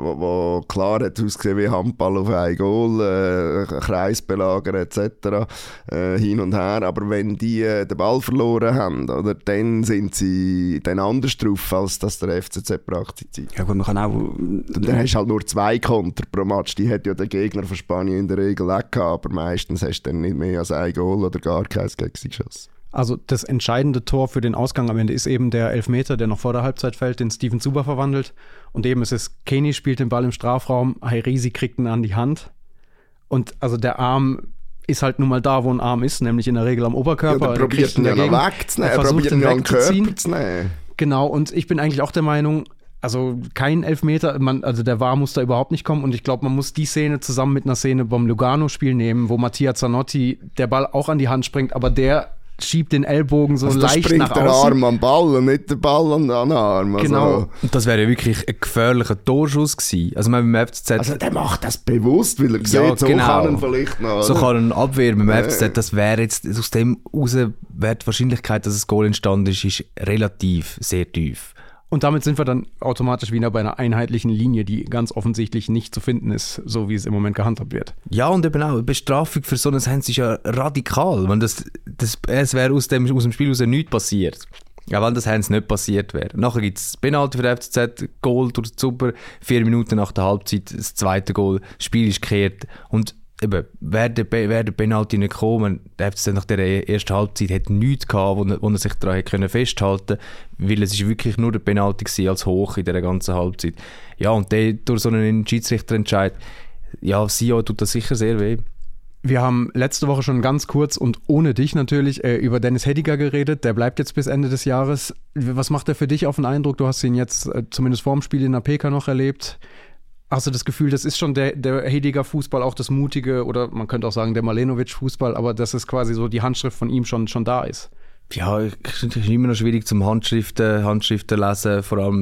Wo klar hat ausgesehen wie Handball auf ein Goal, Kreisbelager etc. Hin und her, aber wenn die den Ball verloren haben, oder, dann sind sie dann anders drauf, als das der FCZ praktiziert. Ja gut, man kann auch... Dann hast du halt nur 2 Konter pro Match, die hat ja der Gegner von Spanien in der Regel auch gehabt, aber meistens hast du dann nicht mehr als ein Goal oder gar keins gegen sie geschossen. Also das entscheidende Tor für den Ausgang am Ende ist eben der Elfmeter, der noch vor der Halbzeit fällt, den Steven Zuber verwandelt. Und eben es ist, Kenny spielt den Ball im Strafraum, Hairizi kriegt ihn an die Hand. Und also der Arm ist halt nun mal da, wo ein Arm ist, nämlich in der Regel am Oberkörper. Ja, er probiert ihn ja noch wegzunehmen, er probiert ihn ja am Körper zu nehmen. Genau, und ich bin eigentlich auch der Meinung, also kein Elfmeter, also der VAR muss da überhaupt nicht kommen und ich glaube, man muss die Szene zusammen mit einer Szene beim Lugano-Spiel nehmen, wo Mattia Zanotti der Ball auch an die Hand springt, aber der schiebt den Ellbogen so also leicht nach außen. Da springt der Arm am Ball und nicht der Ball an den Arm. Also. Genau. Und das wäre ja wirklich ein gefährlicher Torschuss gewesen. Also beim FCZ... Also der macht das bewusst, weil er sieht, so genau. Kann er vielleicht noch. Oder? So kann er abwehren beim FCZ. Das wäre jetzt, aus dem heraus wäre die Wahrscheinlichkeit, dass ein Goal entstanden ist relativ sehr tief. Und damit sind wir dann automatisch wieder bei einer einheitlichen Linie, die ganz offensichtlich nicht zu finden ist, so wie es im Moment gehandhabt wird. Ja, und eben auch, Bestrafung für so ein Hands ist ja radikal. Wenn es wäre aus dem Spiel heraus nichts passiert. Ja, wenn das Hands nicht passiert wäre. Nachher gibt es Penalty für den FCZ, Goal durch Zuber, 4 Minuten nach der Halbzeit, das zweite Goal, das Spiel ist gekehrt. Und eben, wäre der Penalty nicht gekommen, der FCZ nach der ersten Halbzeit hat nichts gehabt, wo er sich daran festhalten konnte, weil es ist wirklich nur der Penalty gewesen als hoch in dieser ganzen Halbzeit. Ja, und durch so einen Schiedsrichterentscheid, ja, Sio tut das sicher sehr weh. Wir haben letzte Woche schon ganz kurz und ohne dich natürlich über Dennis Hediger geredet. Der bleibt jetzt bis Ende des Jahres. Was macht er für dich auf den Eindruck? Du hast ihn jetzt zumindest vorm Spiel in der PK noch erlebt. Hast du das Gefühl, das ist schon der Hediger Fußball, auch das mutige, oder man könnte auch sagen der Malenovic Fußball, aber dass es quasi so die Handschrift von ihm schon da ist? Ja, es ist immer noch schwierig zum Handschriften lesen, vor allem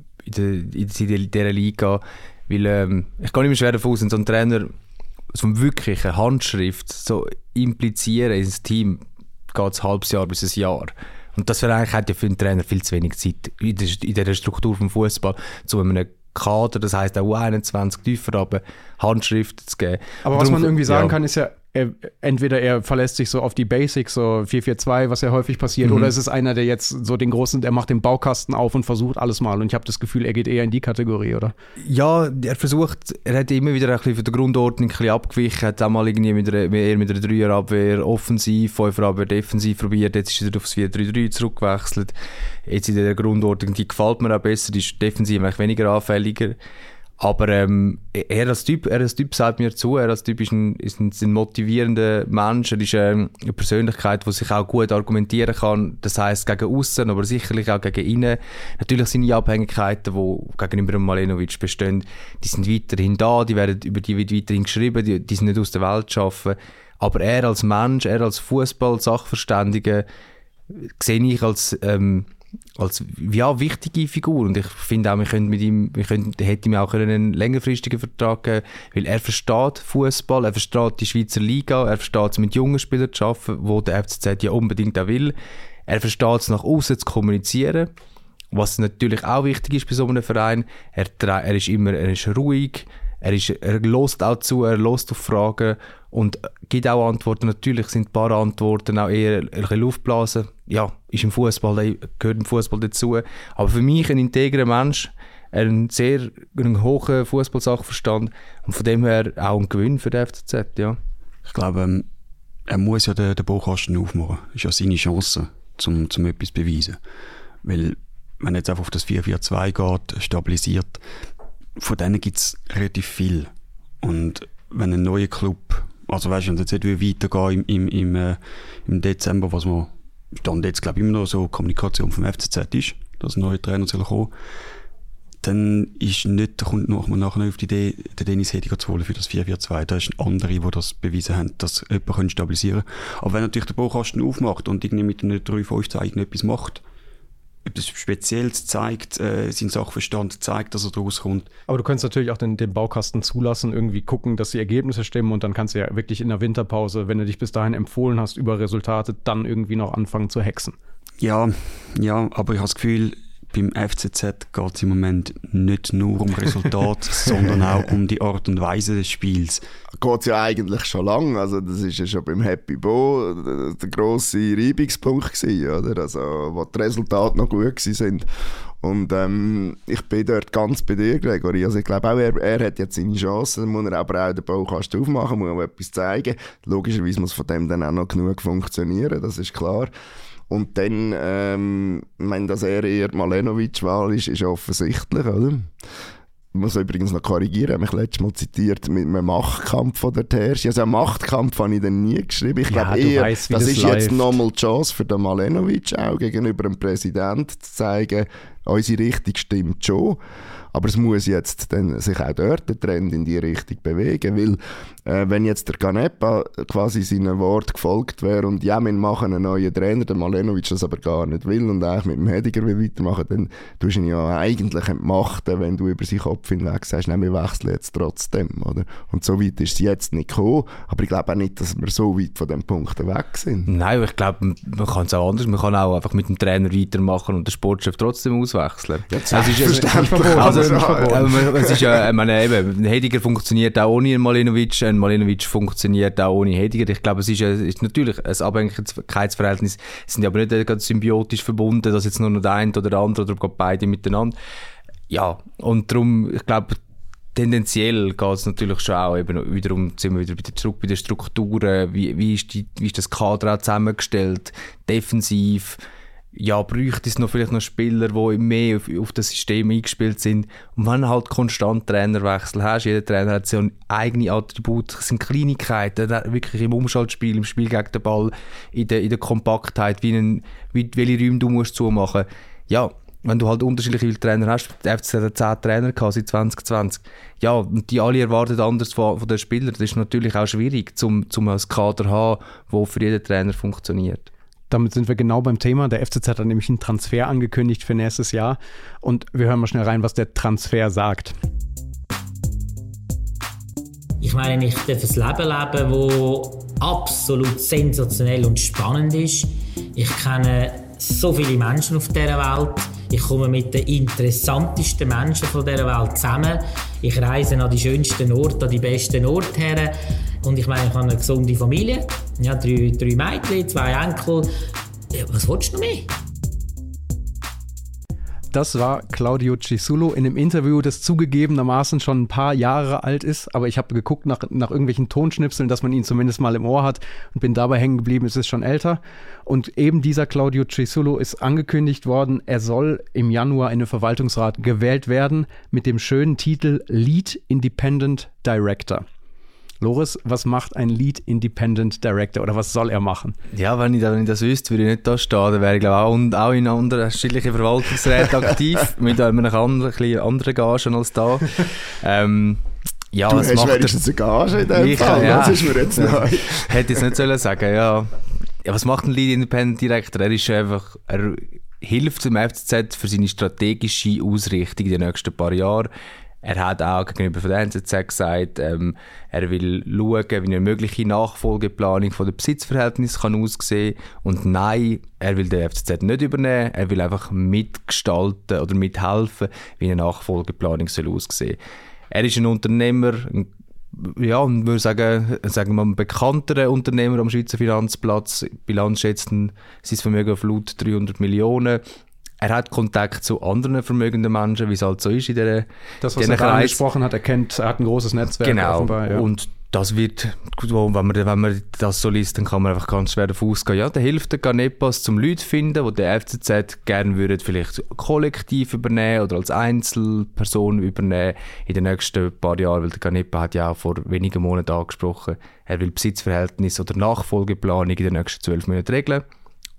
in dieser Liga, weil ich gehe nicht mehr schwer davon aus, wenn so ein Trainer so wirklich eine Handschrift so implizieren ins Team, geht es ein halbes Jahr bis ein Jahr. Und das hat ja für einen Trainer viel zu wenig Zeit in dieser Struktur vom Fußball zu einem Kader, das heisst auch U21 tiefer, aber Handschriften zu geben. Aber was man irgendwie sagen kann, ist ja, entweder er verlässt sich so auf die Basics, so 4-4-2, was ja häufig passiert, oder ist es einer, der jetzt so den großen, der macht den Baukasten auf und versucht alles mal. Und ich habe das Gefühl, er geht eher in die Kategorie, oder? Ja, er hat immer wieder ein bisschen von der Grundordnung ein bisschen abgewichen, hat auch mal irgendwie mit einer 3er-Abwehr offensiv, 5er-Abwehr defensiv probiert, jetzt ist er aufs 4-3-3 zurückgewechselt. Jetzt in der Grundordnung, die gefällt mir auch besser, die ist defensiv eigentlich weniger anfälliger. Aber er als Typ sagt mir zu, er als Typ ist ein motivierender Mensch, er ist eine Persönlichkeit, die sich auch gut argumentieren kann, das heisst gegen aussen, aber sicherlich auch gegen innen. Natürlich seine Abhängigkeiten, die gegenüber Malenovic bestehen, die sind weiterhin da, über die wird weiterhin geschrieben, die sind nicht aus der Welt zu schaffen. Aber er als Mensch, er als Fußball-Sachverständiger sehe ich als wichtige Figur, und ich finde auch, hätte ihm auch einen längerfristigen Vertrag geben, weil er versteht Fußball, er versteht die Schweizer Liga, er versteht es mit jungen Spielern zu arbeiten, wo der FCZ ja unbedingt auch will, er versteht es nach außen zu kommunizieren, was natürlich auch wichtig ist bei so einem Verein. Er ist ruhig, er hört auch zu, er hört auf Fragen und gibt auch Antworten. Natürlich sind ein paar Antworten auch eher ein bisschen Luftblasen. Ja, gehört im Fußball dazu. Aber für mich ein integrer Mensch, einen hohen Fußballsachverstand und von dem her auch ein Gewinn für den FCZ. Ja. Ich glaube, er muss ja den Baukasten aufmachen. Das ist ja seine Chance, zum etwas zu beweisen. Weil, wenn er jetzt einfach auf das 4-4-2 geht, stabilisiert, von denen gibt es relativ viel. Und wenn ein neuer Club, also weißt du, wenn es jetzt nicht weitergehen im Dezember, was man dann jetzt, glaube ich, immer noch so Kommunikation vom FCZ ist, dass ein neuer Trainer kommen soll, dann kommt man nachher auf die Idee, den Dennis Hediger zu holen für das 4-4-2. Da ist andere, die das bewiesen haben, dass jemand stabilisieren kann. Aber wenn natürlich der Baukasten aufmacht und irgendwie mit einem 3-5-Zeichen etwas macht, etwas Spezielles zeigt, seinen Sachverstand zeigt, dass er daraus kommt. Aber du könntest natürlich auch den Baukasten zulassen, irgendwie gucken, dass die Ergebnisse stimmen und dann kannst du ja wirklich in der Winterpause, wenn du dich bis dahin empfohlen hast über Resultate, dann irgendwie noch anfangen zu hexen. Ja, aber ich habe das Gefühl, beim FCZ geht es im Moment nicht nur um Resultat, sondern auch um die Art und Weise des Spiels. Geht es ja eigentlich schon lange. Also das ist ja schon beim Happy Bo der grosse Reibungspunkt gewesen, oder? Also, wo die Resultate noch gut waren. Und ich bin dort ganz bei dir, Gregory. Also ich glaube auch, er hat jetzt seine Chance, muss er aber auch den Baukasten aufmachen, muss auch etwas zeigen. Logischerweise muss von dem dann auch noch genug funktionieren, das ist klar. Und dann, ich meine, dass er eher Mladenovic-Wahl ist offensichtlich, oder? Ich muss übrigens noch korrigieren, ich habe mich letztes Mal zitiert mit einem Machtkampf von der Terzi. Also einen Machtkampf habe ich dann nie geschrieben. Ich glaube eher, das ist jetzt nochmal die Chance für den Mladenovic auch gegenüber dem Präsidenten zu zeigen, unsere Richtung stimmt schon. Aber es muss jetzt dann sich auch dort der Trend in die Richtung bewegen, weil wenn jetzt der Canepa quasi seinen Wort gefolgt wäre und ja, wir machen einen neuen Trainer, der Mladenovic das aber gar nicht will und eigentlich mit dem Hediger will weitermachen, dann tust du ihn ja eigentlich entmachten, wenn du über seinen Kopf hinweg sagst, nein, wir wechseln jetzt trotzdem, oder? Und so weit ist es jetzt nicht gekommen, aber ich glaube auch nicht, dass wir so weit von dem Punkt weg sind. Nein, ich glaube, man kann es auch anders, man kann auch einfach mit dem Trainer weitermachen und den Sportchef trotzdem auswechseln. Ja, selbstverständlich. Es ist ja, ich meine, eben, Hediger funktioniert auch ohne Mladenovic, ein Mladenovic funktioniert auch ohne Hediger. Ich glaube, es ist natürlich ein Abhängigkeitsverhältnis, es sind aber nicht ganz symbiotisch verbunden, dass jetzt nur noch der eine oder der andere oder beide miteinander. Ja, und darum, ich glaube, tendenziell geht es natürlich schon auch eben wiederum, sind wir wieder zurück bei den Strukturen, wie ist das Kader auch zusammengestellt, defensiv. Ja, bräuchte es noch vielleicht noch Spieler, die mehr auf das System eingespielt sind. Und wenn du halt konstant Trainerwechsel hast, jeder Trainer hat so eigene Attribute, das sind Kleinigkeiten, wirklich im Umschaltspiel, im Spiel gegen den Ball, in der Kompaktheit, welche Räume du musst zumachen. Ja, wenn du halt unterschiedliche Trainer hast, der FCZ hat 10 Trainer gehabt seit 2020. Ja, und die alle erwarten anders von den Spielern. Das ist natürlich auch schwierig, um ein Kader zu haben, das für jeden Trainer funktioniert. Damit sind wir genau beim Thema. Der FCZ hat nämlich einen Transfer angekündigt für nächstes Jahr. Und wir hören mal schnell rein, was der Transfer sagt. Ich meine, ich darf ein Leben leben, das absolut sensationell und spannend ist. Ich kenne so viele Menschen auf dieser Welt. Ich komme mit den interessantesten Menschen von dieser Welt zusammen. Ich reise an die schönsten Orte, an die besten Orte her. Und ich meine, ich habe eine gesunde Familie. Ja, 3 Mädchen, 2 Enkel. Ja, was willst du noch mehr? Das war Claudio Cesullo in einem Interview, das zugegebenermaßen schon ein paar Jahre alt ist. Aber ich habe geguckt nach irgendwelchen Tonschnipseln, dass man ihn zumindest mal im Ohr hat und bin dabei hängen geblieben, es ist schon älter. Und eben dieser Claudio Cesullo ist angekündigt worden, er soll im Januar in den Verwaltungsrat gewählt werden mit dem schönen Titel Lead Independent Director. Loris, was macht ein Lead Independent Director oder was soll er machen? Ja, wenn ich das wüsste, würde ich nicht da stehen. Dann wäre ich glaube auch in unterschiedlichen Verwaltungsräten aktiv, mit einer anderen Gagen als da. Ja, du hast wenigstens eine Gage in dem Fall, ja. Das ist mir jetzt neu. Hätte ich es nicht sollen sagen, ja. Ja, was macht ein Lead Independent Director? Er hilft dem FCZ für seine strategische Ausrichtung in den nächsten paar Jahren. Er hat auch gegenüber von der NZZ gesagt, er will schauen, wie eine mögliche Nachfolgeplanung von den Besitzverhältnissen kann aussehen kann. Und nein, er will den FCZ nicht übernehmen, er will einfach mitgestalten oder mithelfen, wie eine Nachfolgeplanung soll aussehen. Er ist ein Unternehmer, ja, und würde sagen wir mal, ein bekannterer Unternehmer am Schweizer Finanzplatz. Bilanz schätzt sein Vermögen auf laut 300 Millionen. Er hat Kontakt zu anderen vermögenden Menschen, wie es halt so ist in dieser Das, was er da angesprochen hat, er hat ein großes Netzwerk. Genau, offenbar, ja. Und das wird, wenn man das so liest, dann kann man einfach ganz schwer davon ausgehen, ja, der hilft der Canepas zum Leute finden, die der FCZ gerne würde vielleicht kollektiv übernehmen oder als Einzelperson übernehmen in den nächsten paar Jahren, weil der Canepa hat ja auch vor wenigen Monaten angesprochen, er will Besitzverhältnis oder Nachfolgeplanung in den nächsten 12 Monaten regeln.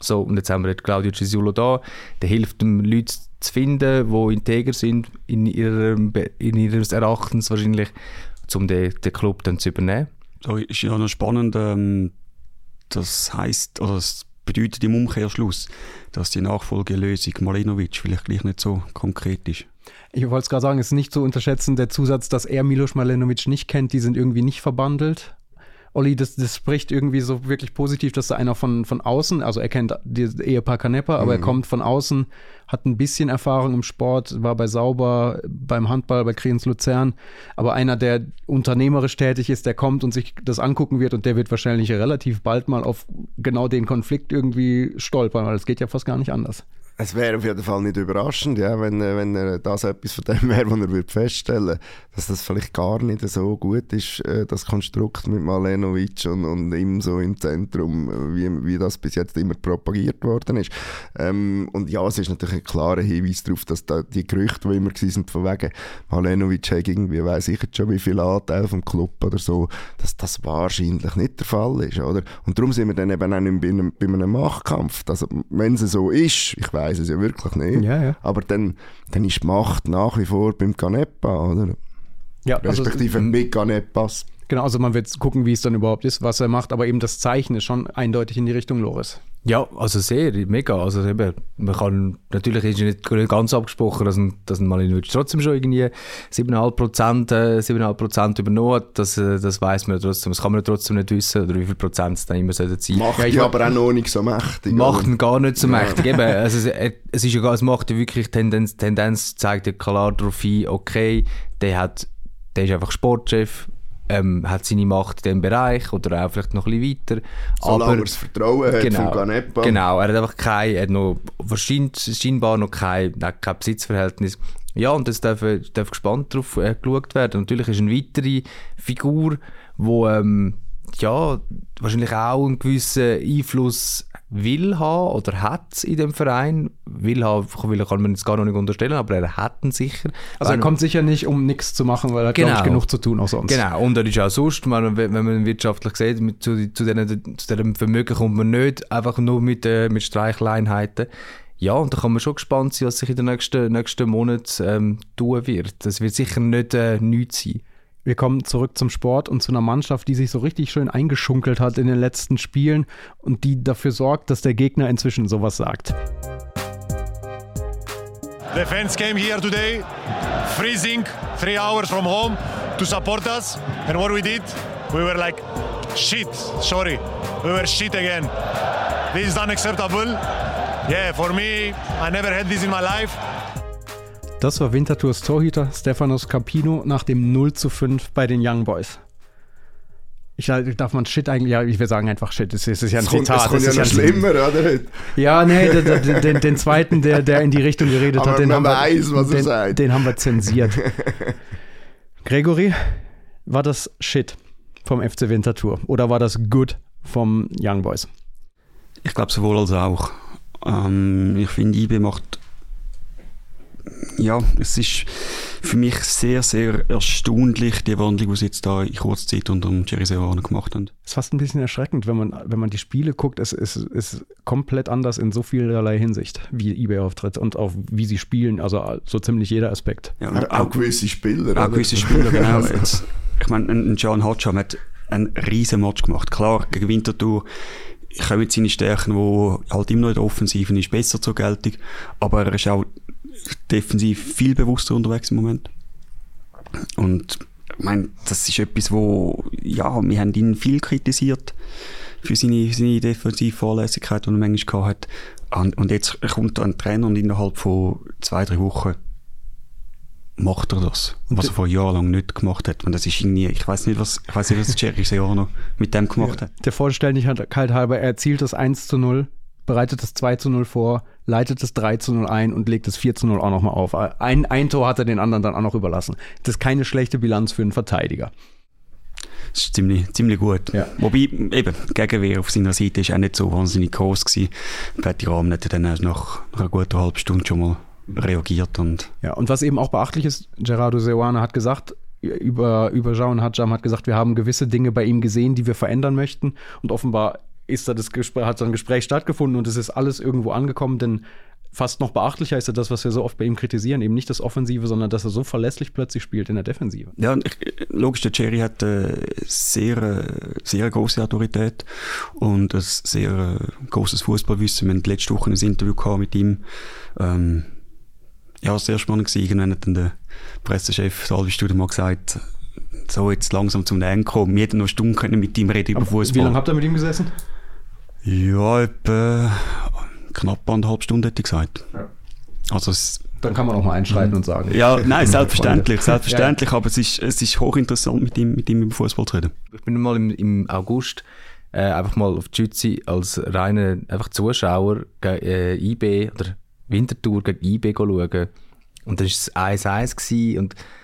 So, und jetzt haben wir Claudio Cesiullo da, der hilft dem Leute zu finden, die integer sind in ihres Erachtens wahrscheinlich, um den Club dann zu übernehmen. So ist ja noch spannend, das heisst, oder das bedeutet im Umkehrschluss, dass die Nachfolgelösung Mladenovic vielleicht gleich nicht so konkret ist. Ich wollte es gerade sagen, es ist nicht zu unterschätzen, der Zusatz, dass er Milos Mladenovic nicht kennt, die sind irgendwie nicht verbandelt. Olli, das spricht irgendwie so wirklich positiv, dass da einer von außen, also er kennt das Ehepaar Canepa, aber er kommt von außen, hat ein bisschen Erfahrung im Sport, war bei Sauber, beim Handball, bei Kriens Luzern, aber einer, der unternehmerisch tätig ist, der kommt und sich das angucken wird und der wird wahrscheinlich relativ bald mal auf genau den Konflikt irgendwie stolpern, weil es geht ja fast gar nicht anders. Es wäre auf jeden Fall nicht überraschend, ja, wenn das etwas von dem wäre, was er feststellen würde, dass das vielleicht gar nicht so gut ist, das Konstrukt mit Mladenovic und ihm so im Zentrum, wie das bis jetzt immer propagiert worden ist. Und ja, es ist natürlich ein klarer Hinweis darauf, dass da die Gerüchte, die immer waren, von wegen Mladenovic hat irgendwie, weiss ich jetzt schon, wie viel Anteil vom Club oder so, dass das wahrscheinlich nicht der Fall ist, oder? Und darum sind wir dann eben auch nicht bei einem Machtkampf. Also, wenn es so ist, ich weiss es ja wirklich nicht, aber dann ist die Macht nach wie vor beim Canepa, oder? Ja, respektive also, mit Canepas. Genau, also man wird gucken, wie es dann überhaupt ist, was er macht, aber eben das Zeichen ist schon eindeutig in die Richtung Loris. Ja, also sehr, mega. Also eben, man kann, natürlich ist es nicht ganz abgesprochen, dass ein Mladenovic trotzdem schon irgendwie 7,5% übernommen hat. Das weiss man trotzdem. Das kann man trotzdem nicht wissen, oder wie viel Prozent es dann immer sein sollten. Macht ja aber auch noch nicht so mächtig. Macht ihn gar nicht so mächtig. Eben, also es ist ja, es macht ja wirklich Tendenz zeigt ja klar darauf hin, okay, der ist einfach Sportchef, hat seine Macht in diesem Bereich oder auch vielleicht noch ein bisschen weiter. Solange er das Vertrauen hat von Canepa. Genau, er hat einfach scheinbar noch kein Besitzverhältnis. Ja, und es darf gespannt darauf geschaut werden. Natürlich ist eine weitere Figur, die wahrscheinlich auch einen gewissen Einfluss will haben oder hat in dem Verein. Will kann man jetzt gar noch nicht unterstellen, aber er hat ihn sicher. Also er kommt sicher nicht, um nichts zu machen, weil er hat, glaube ich, genug zu tun auch sonst. Genau, und er ist auch sonst, wenn man wirtschaftlich sieht, zu diesem Vermögen kommt man nicht einfach nur mit Streicheleinheiten. Ja, und da kann man schon gespannt sein, was sich in den nächsten Monaten tun wird. Das wird sicher nicht nichts sein. Wir kommen zurück zum Sport und zu einer Mannschaft, die sich so richtig schön eingeschunkelt hat in den letzten Spielen und die dafür sorgt, dass der Gegner inzwischen sowas sagt. The fans came here today, freezing, 3 hours from home to support us. And what we did, we were like, shit, sorry, we were shit again. This is unacceptable. Yeah, for me, I never had this in my life. Das war Winterthurs Torhüter Stefanos Capino nach dem 0:5 bei den Young Boys. Darf man Shit eigentlich, ja, ich will sagen einfach Shit, das ist ja ein Zitat. Das kommt ja noch schlimmer, oder? Ja, nee, den zweiten, der in die Richtung geredet hat, den haben wir zensiert. Gregory, war das Shit vom FC Winterthur oder war das Good vom Young Boys? Ich glaube sowohl als auch. Ich finde, IB macht... Ja, es ist für mich sehr, sehr erstaunlich, die Wandlung, die sie jetzt da in kurzer Zeit unter Jerry Seoane gemacht haben. Es ist fast ein bisschen erschreckend, wenn man die Spiele guckt. Es ist komplett anders in so vielerlei Hinsicht, wie IB auftritt und auch wie sie spielen. Also so ziemlich jeder Aspekt. Ja, und auch gewisse Spieler. Auch gewisse Spieler, genau. Jetzt, ich meine, ein Can Hatscham hat einen riesen Match gemacht. Klar, gegen Winterthur kommen seine Stärken, die halt immer noch in der Offensive ist, besser zur Geltung. Aber er ist auch defensiv viel bewusster unterwegs im Moment. Und ich meine, das ist etwas, wo, ja, wir haben ihn viel kritisiert für seine defensive Fahrlässigkeit, die er manchmal hatte. Und jetzt kommt ein Trainer und innerhalb von 2-3 Wochen macht er das, was er vor Jahren lang nicht gemacht hat. Und das ist irgendwie, ich weiß nicht, was Jerry Seoane mit dem gemacht hat. Der Vollständigkeit halber, er erzielt das 1:0, bereitet das 2:0 vor, leitet das 3:0 ein und legt das 4:0 auch nochmal auf. Ein Tor hat er den anderen dann auch noch überlassen. Das ist keine schlechte Bilanz für einen Verteidiger. Das ist ziemlich gut. Ja. Wobei, eben, Gegenwehr auf seiner Seite ist auch nicht so wahnsinnig groß gewesen. Petty Rahm hat dann nach einer guten halben Stunde schon mal reagiert. Und was eben auch beachtlich ist, Gerardo Seoane hat gesagt, über Can Hatscham hat gesagt, wir haben gewisse Dinge bei ihm gesehen, die wir verändern möchten. Und offenbar hat so ein Gespräch stattgefunden und es ist alles irgendwo angekommen, denn fast noch beachtlicher ist ja das, was wir so oft bei ihm kritisieren, eben nicht das Offensive, sondern dass er so verlässlich plötzlich spielt in der Defensive. Ja, logisch, der Cherry hat sehr grosse Autorität und ein sehr grosses Fußballwissen. Wir hatten letzte Woche ein Interview mit ihm. Ja, sehr spannend gewesen. Irgendwann hat dann der Pressechef Salvi Studer mal gesagt, so jetzt langsam zum Ende kommen. Wir hätten noch Stunden können mit ihm reden über Fußball. Wie lange habt ihr mit ihm gesessen? Ja, etwa knapp 1,5 Stunden, hätte ich gesagt. Ja. Also dann kann man auch mal einschreiten und sagen. Ja, nein, selbstverständlich, aber es ist hochinteressant, mit ihm über Fußball zu reden. Ich bin mal im August einfach mal auf die Schütze als reiner einfach Zuschauer gegen IB oder Winterthur gegen IB schauen. Und dann war es 1-1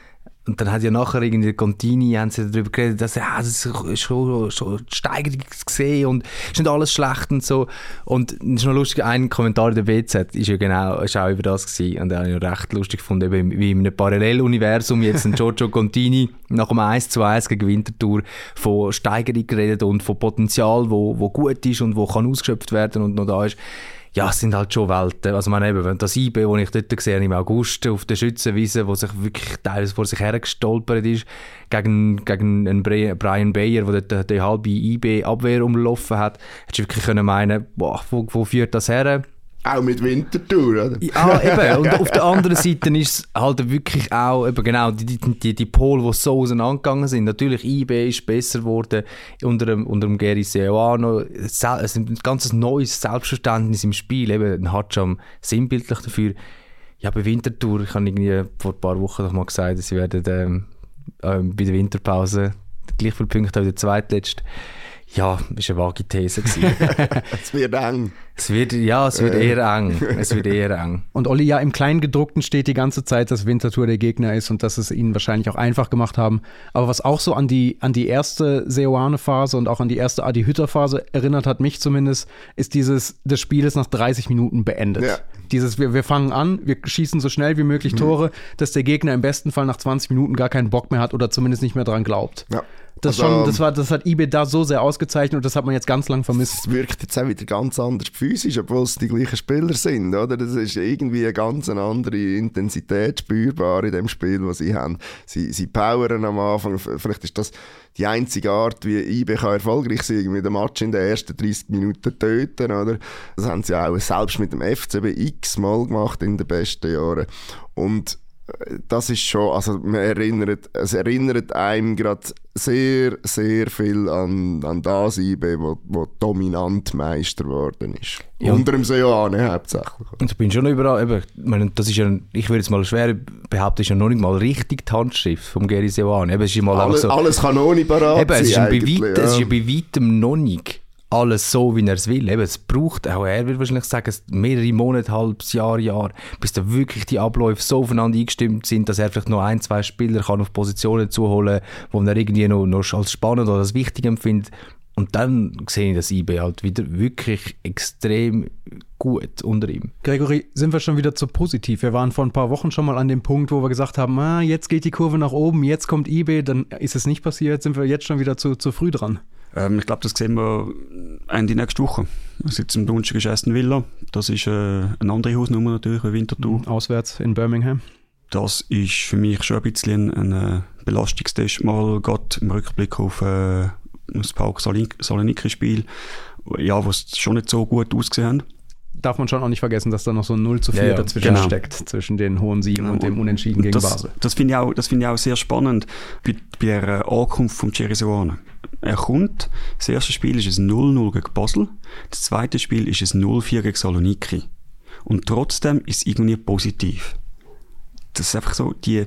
und dann hat ja nachher irgendwie Contini, haben sie darüber geredet, dass das ist schon Steigerung gesehen und ist nicht alles schlecht und so. Und es ist noch lustig, ein Kommentar in der BZ ist auch über das gewesen. Und da habe ich recht lustig gefunden, wie in einem Paralleluniversum jetzt ein Giorgio Contini nach dem 1-1 gegen Winterthur von Steigerung geredet und von Potenzial, wo gut ist und wo kann ausgeschöpft werden und noch da ist. Ja, es sind halt schon Welten. Also, man eben, wenn das IB, das ich dort gesehen habe, im August auf der Schützenwiese, wo sich wirklich teilweise vor sich hergestolpert ist, gegen einen Brian Bayer, der dort die halbe IB-Abwehr umlaufen hat, hättest du wirklich meinen können, boah, wo führt das her? Auch mit Winterthur, oder? Ja, eben. Und auf der anderen Seite ist es halt wirklich auch eben genau die Pole, die so auseinandergegangen sind. Natürlich, IB ist besser geworden unter dem Geri Seoane. Es ist ein ganz neues Selbstverständnis im Spiel. Eben, ein Hatscham sinnbildlich dafür. Ja, bei Winterthur, ich habe irgendwie vor ein paar Wochen noch mal gesagt, sie werden bei der Winterpause gleich viele Punkte wie der zweitletzte. Ja, das war eine vage These. Es wird eng. Es wird eher eng. Es wird eher eng. Und Olli, ja, im Kleingedruckten steht die ganze Zeit, dass Winterthur der Gegner ist und dass es ihnen wahrscheinlich auch einfach gemacht haben. Aber was auch so an die erste Seoane-Phase und auch an die erste Adi-Hütter-Phase erinnert hat, mich zumindest, ist das Spiel ist nach 30 Minuten beendet. Ja. Wir fangen an, wir schießen so schnell wie möglich Tore, dass der Gegner im besten Fall nach 20 Minuten gar keinen Bock mehr hat oder zumindest nicht mehr dran glaubt. Ja. Das hat IB da so sehr ausgezeichnet und das hat man jetzt ganz lang vermisst. Es wirkt jetzt auch wieder ganz anders physisch, obwohl es die gleichen Spieler sind, oder? Das ist irgendwie eine ganz andere Intensität spürbar in dem Spiel, das sie haben. Sie powern am Anfang, vielleicht ist das die einzige Art, wie IB kann erfolgreich sein, mit dem Match in den ersten 30 Minuten töten, oder? Das haben sie auch selbst mit dem FCB x-mal gemacht in den besten Jahren. Und das ist schon, also es erinnert einem gerade sehr, sehr viel an das IB, wo dominant Meister geworden ist. Ja. Unter dem Seoane hauptsächlich. Und ich bin schon überall, eben, das ist ja, ich würde jetzt mal schwer behaupten, ist ja noch nicht mal richtig die Handschrift vom Geri Seoane. Alles kann noch nicht parat sein. Es ist ja bei weitem noch nicht alles so, wie er es will. Eben, es braucht, auch er wird wahrscheinlich sagen, mehrere Monate, halbes Jahr, bis da wirklich die Abläufe so aufeinander eingestimmt sind, dass er vielleicht noch 1-2 Spieler kann auf Positionen zuholen, wo er irgendwie noch als spannend oder als wichtig empfindet. Und dann sehe ich das IB halt wieder wirklich extrem gut unter ihm. Gregory, sind wir schon wieder zu positiv? Wir waren vor ein paar Wochen schon mal an dem Punkt, wo wir gesagt haben, jetzt geht die Kurve nach oben, jetzt kommt IB, dann ist es nicht passiert, sind wir jetzt schon wieder zu früh dran. Ich glaube, das sehen wir Ende nächste Woche. Jetzt am Donnerstag ist Aston Villa. Das ist eine andere Hausnummer natürlich, wie Winterthur. Auswärts in Birmingham. Das ist für mich schon ein bisschen ein Belastungstest, mal gerade im Rückblick auf das PAOK Saloniki-Spiel, ja, wo es schon nicht so gut ausgesehen hat. Darf man schon auch nicht vergessen, dass da noch so ein 0-4 dazwischen steckt, zwischen den hohen Siegen und dem Unentschieden gegen Basel. Das finde ich auch sehr spannend bei der Ankunft von Cherry Seoane. Er kommt, das erste Spiel ist ein 0-0 gegen Basel, das zweite Spiel ist ein 0-4 gegen Saloniki. Und trotzdem ist es irgendwie positiv. Das ist einfach so, die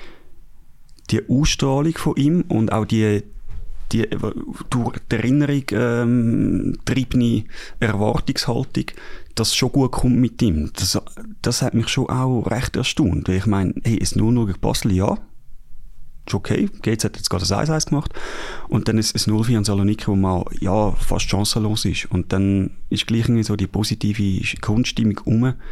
Ausstrahlung von ihm und auch die durch die Erinnerung treibende Erwartungshaltung, das schon gut kommt mit ihm. Das hat mich schon auch recht erstaunt. Ich meine, ein 0-0 gegen Basel, ja, ist okay. GZ hat jetzt gerade ein 1-1 gemacht. Und dann ist es 0-4 an Saloniki, wo man fast chancenlos ist. Und dann ist gleich irgendwie so die positive Grundstimmung rum.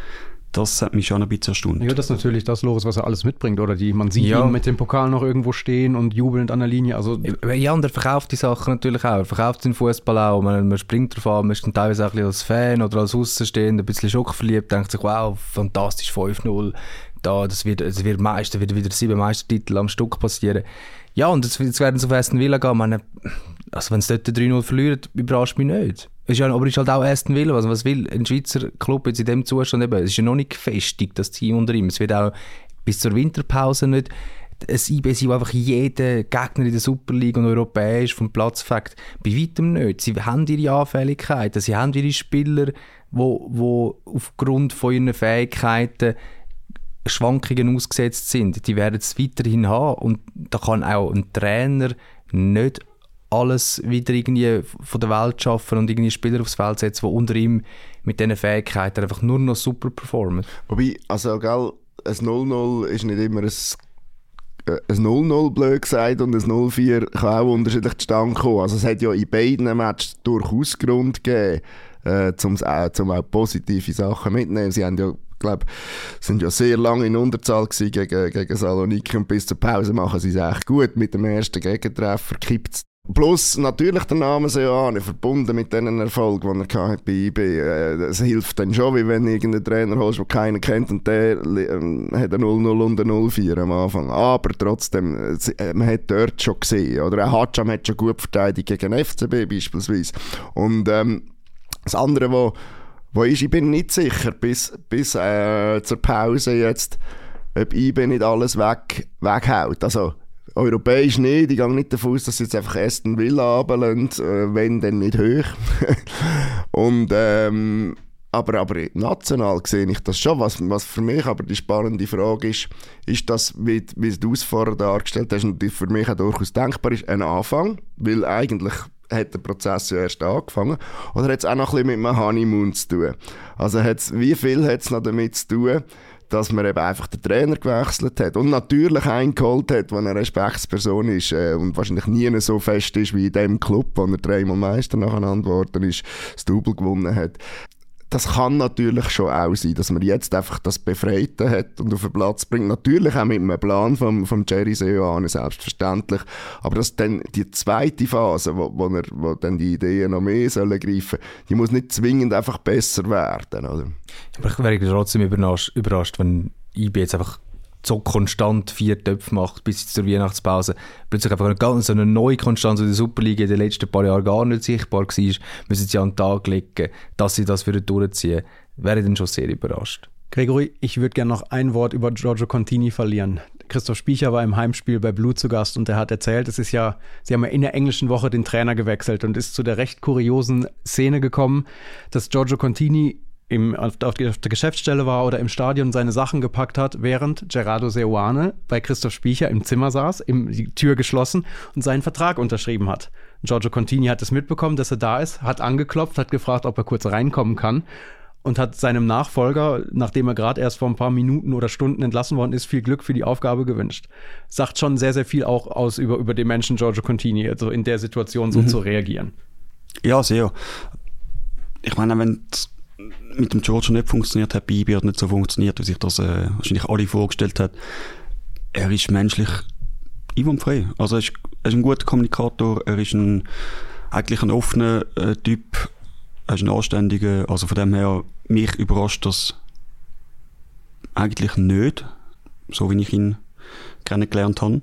Das hat mich schon ein bisschen erstaunt. Ja, das ist natürlich das, Loris, was er alles mitbringt. Oder man sieht ihn mit dem Pokal noch irgendwo stehen und jubelnd an der Linie. Also, ja, und er verkauft die Sachen natürlich auch. Er verkauft den Fußball auch. Man springt drauf an, man ist dann teilweise auch ein bisschen als Fan oder als Außenstehender ein bisschen schockverliebt, denkt sich, wow, fantastisch, 5-0. Das wird wieder 7 Meistertitel am Stück passieren. Ja, und jetzt werden sie auf Aston Villa gehen. Also wenn sie dort 3-0 verlieren, überrascht mich nicht. Aber es ist halt auch Aston Villa. Also was will ein Schweizer Club jetzt in dem Zustand eben? Es ist ja noch nicht gefestigt, das Team unter ihm. Es wird auch bis zur Winterpause nicht ein IB sein, wo einfach jeder Gegner in der Super League und europäisch vom Platz fängt. Bei weitem nicht. Sie haben ihre Anfälligkeiten, sie haben ihre Spieler, die aufgrund von ihren Fähigkeiten Schwankungen ausgesetzt sind. Die werden es weiterhin haben und da kann auch ein Trainer nicht alles wieder irgendwie von der Welt schaffen und irgendwie Spieler aufs Feld setzen, die unter ihm mit diesen Fähigkeiten einfach nur noch super performen. Wobei, also gell, ein 0-0 ist nicht immer ein 0-0 blöd gesagt und ein 0-4 kann auch unterschiedlich zustande kommen. Also es hat ja in beiden Matches durchaus Grund gegeben, um auch positive Sachen mitzunehmen. Sie haben ja, glaube, sind ja sehr lange in Unterzahl gewesen gegen Saloniki und bis zur Pause machen sie es echt gut. Mit dem ersten Gegentreffer kippt es. Plus natürlich der Name Seoane, verbunden mit diesen Erfolgen, die er bei IB. Es hilft dann schon, wie wenn du irgendeinen Trainer holst, den keiner kennt und der hat ein 0-0 und ein 0-4 am Anfang. Aber trotzdem, man hat dort schon gesehen, oder auch Hatscham hat schon gut verteidigt gegen FCB beispielsweise. Und das andere, wo ich bin nicht sicher, bis zur Pause jetzt, ob IB nicht alles weghaut. Also europäisch nicht, ich gehe nicht davon aus, dass sie jetzt einfach Aston Villa runterlassen, wenn dann nicht hoch. Und, aber national sehe ich das schon. Was für mich aber die spannende Frage ist das, wie du es vorher dargestellt hast, und für mich auch durchaus denkbar ist, ein Anfang, weil eigentlich hat der Prozess ja erst angefangen, oder hat es auch noch ein bisschen mit einem Honeymoon zu tun? Also wie viel hat es noch damit zu tun, dass man eben einfach den Trainer gewechselt hat und natürlich einen geholt hat, der eine Respektsperson ist und wahrscheinlich nie so fest ist wie in dem Club, wo er 3-mal Meister nacheinander geworden ist, das Double gewonnen hat. Das kann natürlich schon auch sein, dass man jetzt einfach das Befreite hat und auf den Platz bringt. Natürlich auch mit einem Plan vom Jerry Seoane, selbstverständlich. Aber dass dann die zweite Phase, wo dann die Ideen noch mehr sollen greifen, die muss nicht zwingend einfach besser werden, oder? Aber ich wäre trotzdem überrascht, wenn IB jetzt einfach so konstant 4 Töpfe macht bis zur Weihnachtspause. Plötzlich einfach so eine neue Konstanz in der Superliga in den letzten paar Jahren gar nicht sichtbar war, müssen sie an den Tag legen, dass sie das wieder durchziehen. Wäre dann schon sehr überrascht. Gregory, ich würde gerne noch ein Wort über Giorgio Contini verlieren. Christoph Spiecher war im Heimspiel bei Blue zu Gast und er hat erzählt, sie haben ja in der englischen Woche den Trainer gewechselt und ist zu der recht kuriosen Szene gekommen, dass Giorgio Contini auf der Geschäftsstelle war oder im Stadion seine Sachen gepackt hat, während Gerardo Seoane bei Christoph Spiecher im Zimmer saß, die Tür geschlossen und seinen Vertrag unterschrieben hat. Giorgio Contini hat es mitbekommen, dass er da ist, hat angeklopft, hat gefragt, ob er kurz reinkommen kann und hat seinem Nachfolger, nachdem er gerade erst vor ein paar Minuten oder Stunden entlassen worden ist, viel Glück für die Aufgabe gewünscht. Sagt schon sehr, sehr viel auch aus über den Menschen Giorgio Contini, also in der Situation so zu reagieren. Ja, sehr. Ich meine, wenn mit dem Giorgio nicht funktioniert hat, bei IB hat nicht so funktioniert, wie sich das wahrscheinlich alle vorgestellt hat. Er ist menschlich einwandfrei. Also er ist ein guter Kommunikator, er ist eigentlich ein offener Typ, er ist ein anständiger, also von dem her, mich überrascht das eigentlich nicht, so wie ich ihn kennengelernt habe.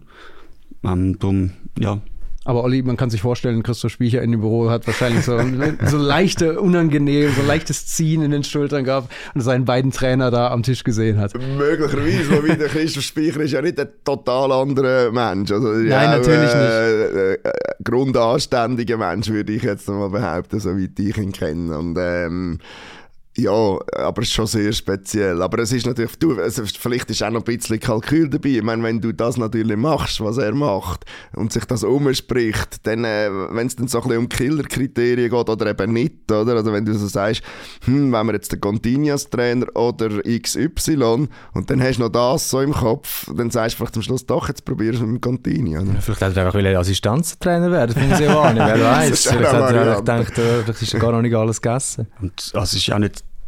Darum, ja. Aber Olli, man kann sich vorstellen, Christoph Spiecher in dem Büro hat wahrscheinlich so leichte, unangenehm, so leichtes Ziehen in den Schultern gehabt und seinen beiden Trainer da am Tisch gesehen hat. Möglicherweise, wobei der Christoph Spiecher ist ja nicht ein total anderer Mensch. Also, nein, ja, natürlich nicht. Grundanständiger Mensch, würde ich jetzt mal behaupten, so wie ich ihn kenne. Und ja, aber es ist schon sehr speziell. Aber es ist natürlich, vielleicht ist auch noch ein bisschen Kalkül dabei. Ich meine, wenn du das natürlich machst, was er macht, und sich das umspricht, dann, wenn es dann so ein bisschen um Killerkriterien geht oder eben nicht, oder? Also wenn du so sagst, wenn wir jetzt den Contini als Trainer oder XY, und dann hast du noch das so im Kopf, dann sagst du vielleicht am Schluss, doch, jetzt probierst du mit dem Contini, oder? Vielleicht hätte er einfach Assistenztrainer werden, das muss ich auch nicht, wer weiß. Vielleicht hat er gedacht, vielleicht ist gar noch nicht alles gegessen. Und das ist ja nicht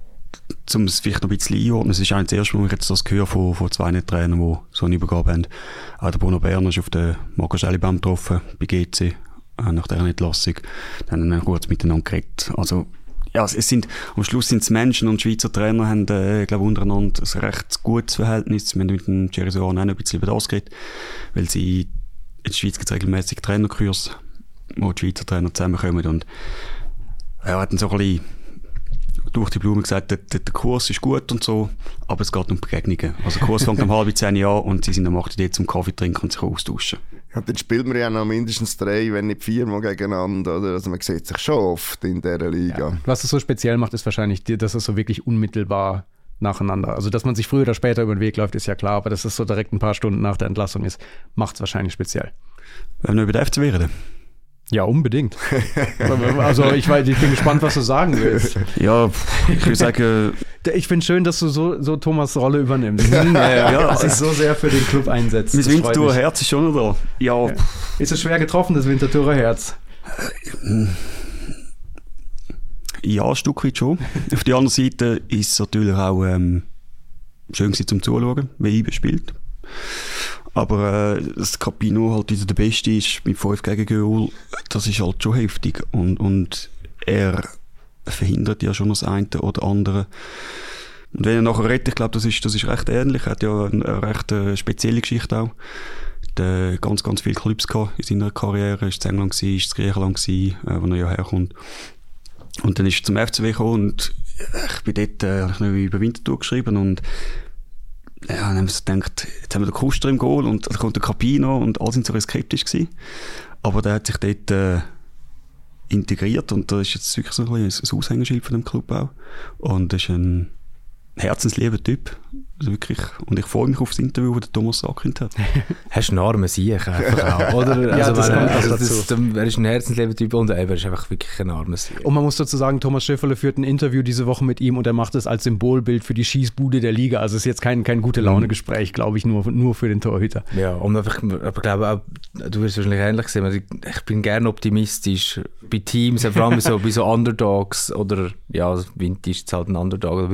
um es vielleicht noch ein bisschen einordnen, es ist eigentlich das erste Mal, ich jetzt das höre von 2 Trainern, die so eine Übergabe haben. Auch der Bruno Berner ist auf den Marco Schellibaum getroffen, bei GC, nach dieser Entlassung. Dann haben wir kurz miteinander geredet. Also, ja, am Schluss sind es Menschen und Schweizer Trainer haben, glaube untereinander ein recht gutes Verhältnis. Wir haben mit dem Thierry Sohan auch noch ein bisschen über das geredet, weil in der Schweiz gibt es regelmäßig Trainerkurs, wo die Schweizer Trainer zusammenkommen, und er hat dann so ein bisschen durch die Blume gesagt, der Kurs ist gut und so, aber es geht um Begegnungen. Also der Kurs fängt um 9:30 an und sie sind am 8 Uhr zum Kaffee trinken und sich austauschen. Ja, dann spielt man ja noch mindestens 3, wenn nicht 4 Mal gegeneinander. Oder? Also man sieht sich schon oft in dieser Liga. Ja. Was es so speziell macht, ist wahrscheinlich, dass es so wirklich unmittelbar nacheinander. Also dass man sich früher oder später über den Weg läuft, ist ja klar, aber dass es so direkt ein paar Stunden nach der Entlassung ist, macht es wahrscheinlich speziell. Wenn wir über den FC reden. Ja, unbedingt. Also ich bin gespannt, was du sagen willst. Ja, ich würde sagen... Ich finde es schön, dass du so Thomas' Rolle übernimmst. Ja, sich so sehr für den Club einsetzt. Mein Winterthurer Herz ist schon noch da. Ja. Ist es schwer getroffen, das Winterthurer Herz? Ja, ein Stück weit schon. Auf der anderen Seite ist es natürlich auch schön gewesen zum Zuschauen, wie IBE spielt. Aber dass Capino halt wieder der Beste ist mit 5 Gegengol, das ist halt schon heftig. Und er verhindert ja schon das eine oder andere. Und wenn er nachher redet, ich glaube, das ist recht ähnlich. Er hat ja eine recht spezielle Geschichte auch. Er hat ganz, ganz viele Clubs gehabt in seiner Karriere. Er war in England, er war in Griechenland, wo er ja herkommt. Und dann ist er zum FCW gekommen und ich bin dort, habe ich noch über Winterthur geschrieben und ja, dann haben wir so gedacht, jetzt haben wir den Kuster im Goal und dann kommt der Capino und alle sind so skeptisch gewesen. Aber der hat sich dort integriert und da ist jetzt wirklich so ein Aushängeschild von dem Club auch. Und das ist ein herzenslieber Typ. Also wirklich. Und ich freue mich auf das Interview, das Thomas angekündigt hat. Hast du einen armen Sieg einfach auch, oder? Ja, also, er ist ein herzenslieber Typ und er ist einfach wirklich ein armer Sieg. Und man muss dazu sagen, Thomas Schäferle führt ein Interview diese Woche mit ihm und er macht es als Symbolbild für die Schießbude der Liga. Also es ist jetzt kein gute Laune-Gespräch, glaube ich, nur für den Torhüter. Ja, und einfach, aber ich glaube auch, du wirst wahrscheinlich ähnlich sehen, ich bin gerne optimistisch bei Teams, vor allem bei so Underdogs oder, ja, Vintage ist halt ein Underdog.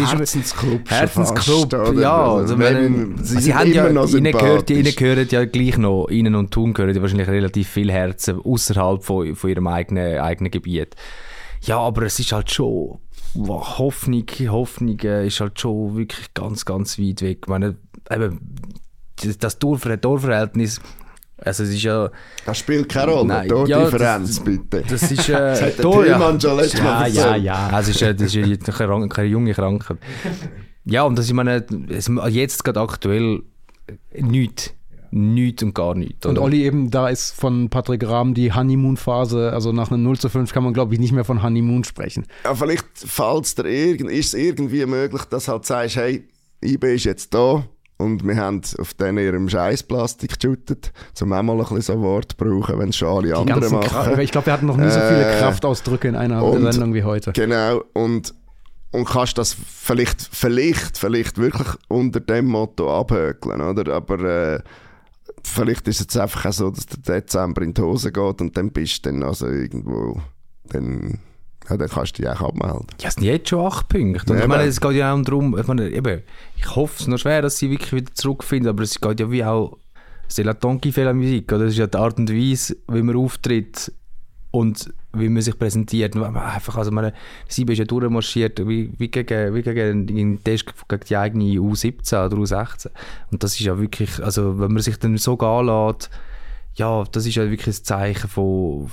Herzensclub. Ja, also sie haben ja, ihnen gehören ja gleich noch, ihnen und Thun gehören ja wahrscheinlich relativ viel Herzen außerhalb von ihrem eigenen Gebiet. Ja, aber es ist halt schon, Hoffnung ist halt schon wirklich ganz, ganz weit weg. Ich meine, eben, das Torverhältnis, also es ist ja... Das spielt keine Rolle, Tordifferenz, bitte. Das ist... das hat der Tillmann schon letztes Mal erzählt. Ja. Das ist keine junge Krankheit. Ja, und das, ich meine, jetzt gerade aktuell nichts und gar nichts. Und Olli, eben, da ist von Patrick Rahm die Honeymoon-Phase, also nach einem 0:5 kann man, glaube ich, nicht mehr von Honeymoon sprechen. Ja, vielleicht ist es irgendwie möglich, dass du halt sagst, hey, IB ist jetzt da und wir haben auf den ihrem Scheißplastik geshootet, um auch mal ein bisschen so ein Wort zu brauchen, wenn es schon alle anderen machen. Ich glaube, wir hatten noch nie so viele Kraftausdrücke in einer Sendung wie heute. Genau, und kannst das vielleicht wirklich unter dem Motto abhökeln, oder? Aber vielleicht ist es jetzt einfach auch so, dass der Dezember in die Hose geht und dann bist du dann also irgendwo, dann kannst du dich auch abmelden. Ja, es sind jetzt schon 8 Punkte. Und ich meine, es geht ja auch darum, ich hoffe es noch schwer, dass sie wirklich wieder zurückfinden, aber es geht ja wie auch, c'est la ton qui fait la musique, oder? Das ist ja die Art und Weise, wie man auftritt und wie man sich präsentiert. Einfach, also Siebe ist ja durchmarschiert wie gegen den Test gegen die eigene U17 oder U16. Und das ist ja wirklich, also wenn man sich dann so gehen lässt, ja, das ist ja wirklich ein Zeichen von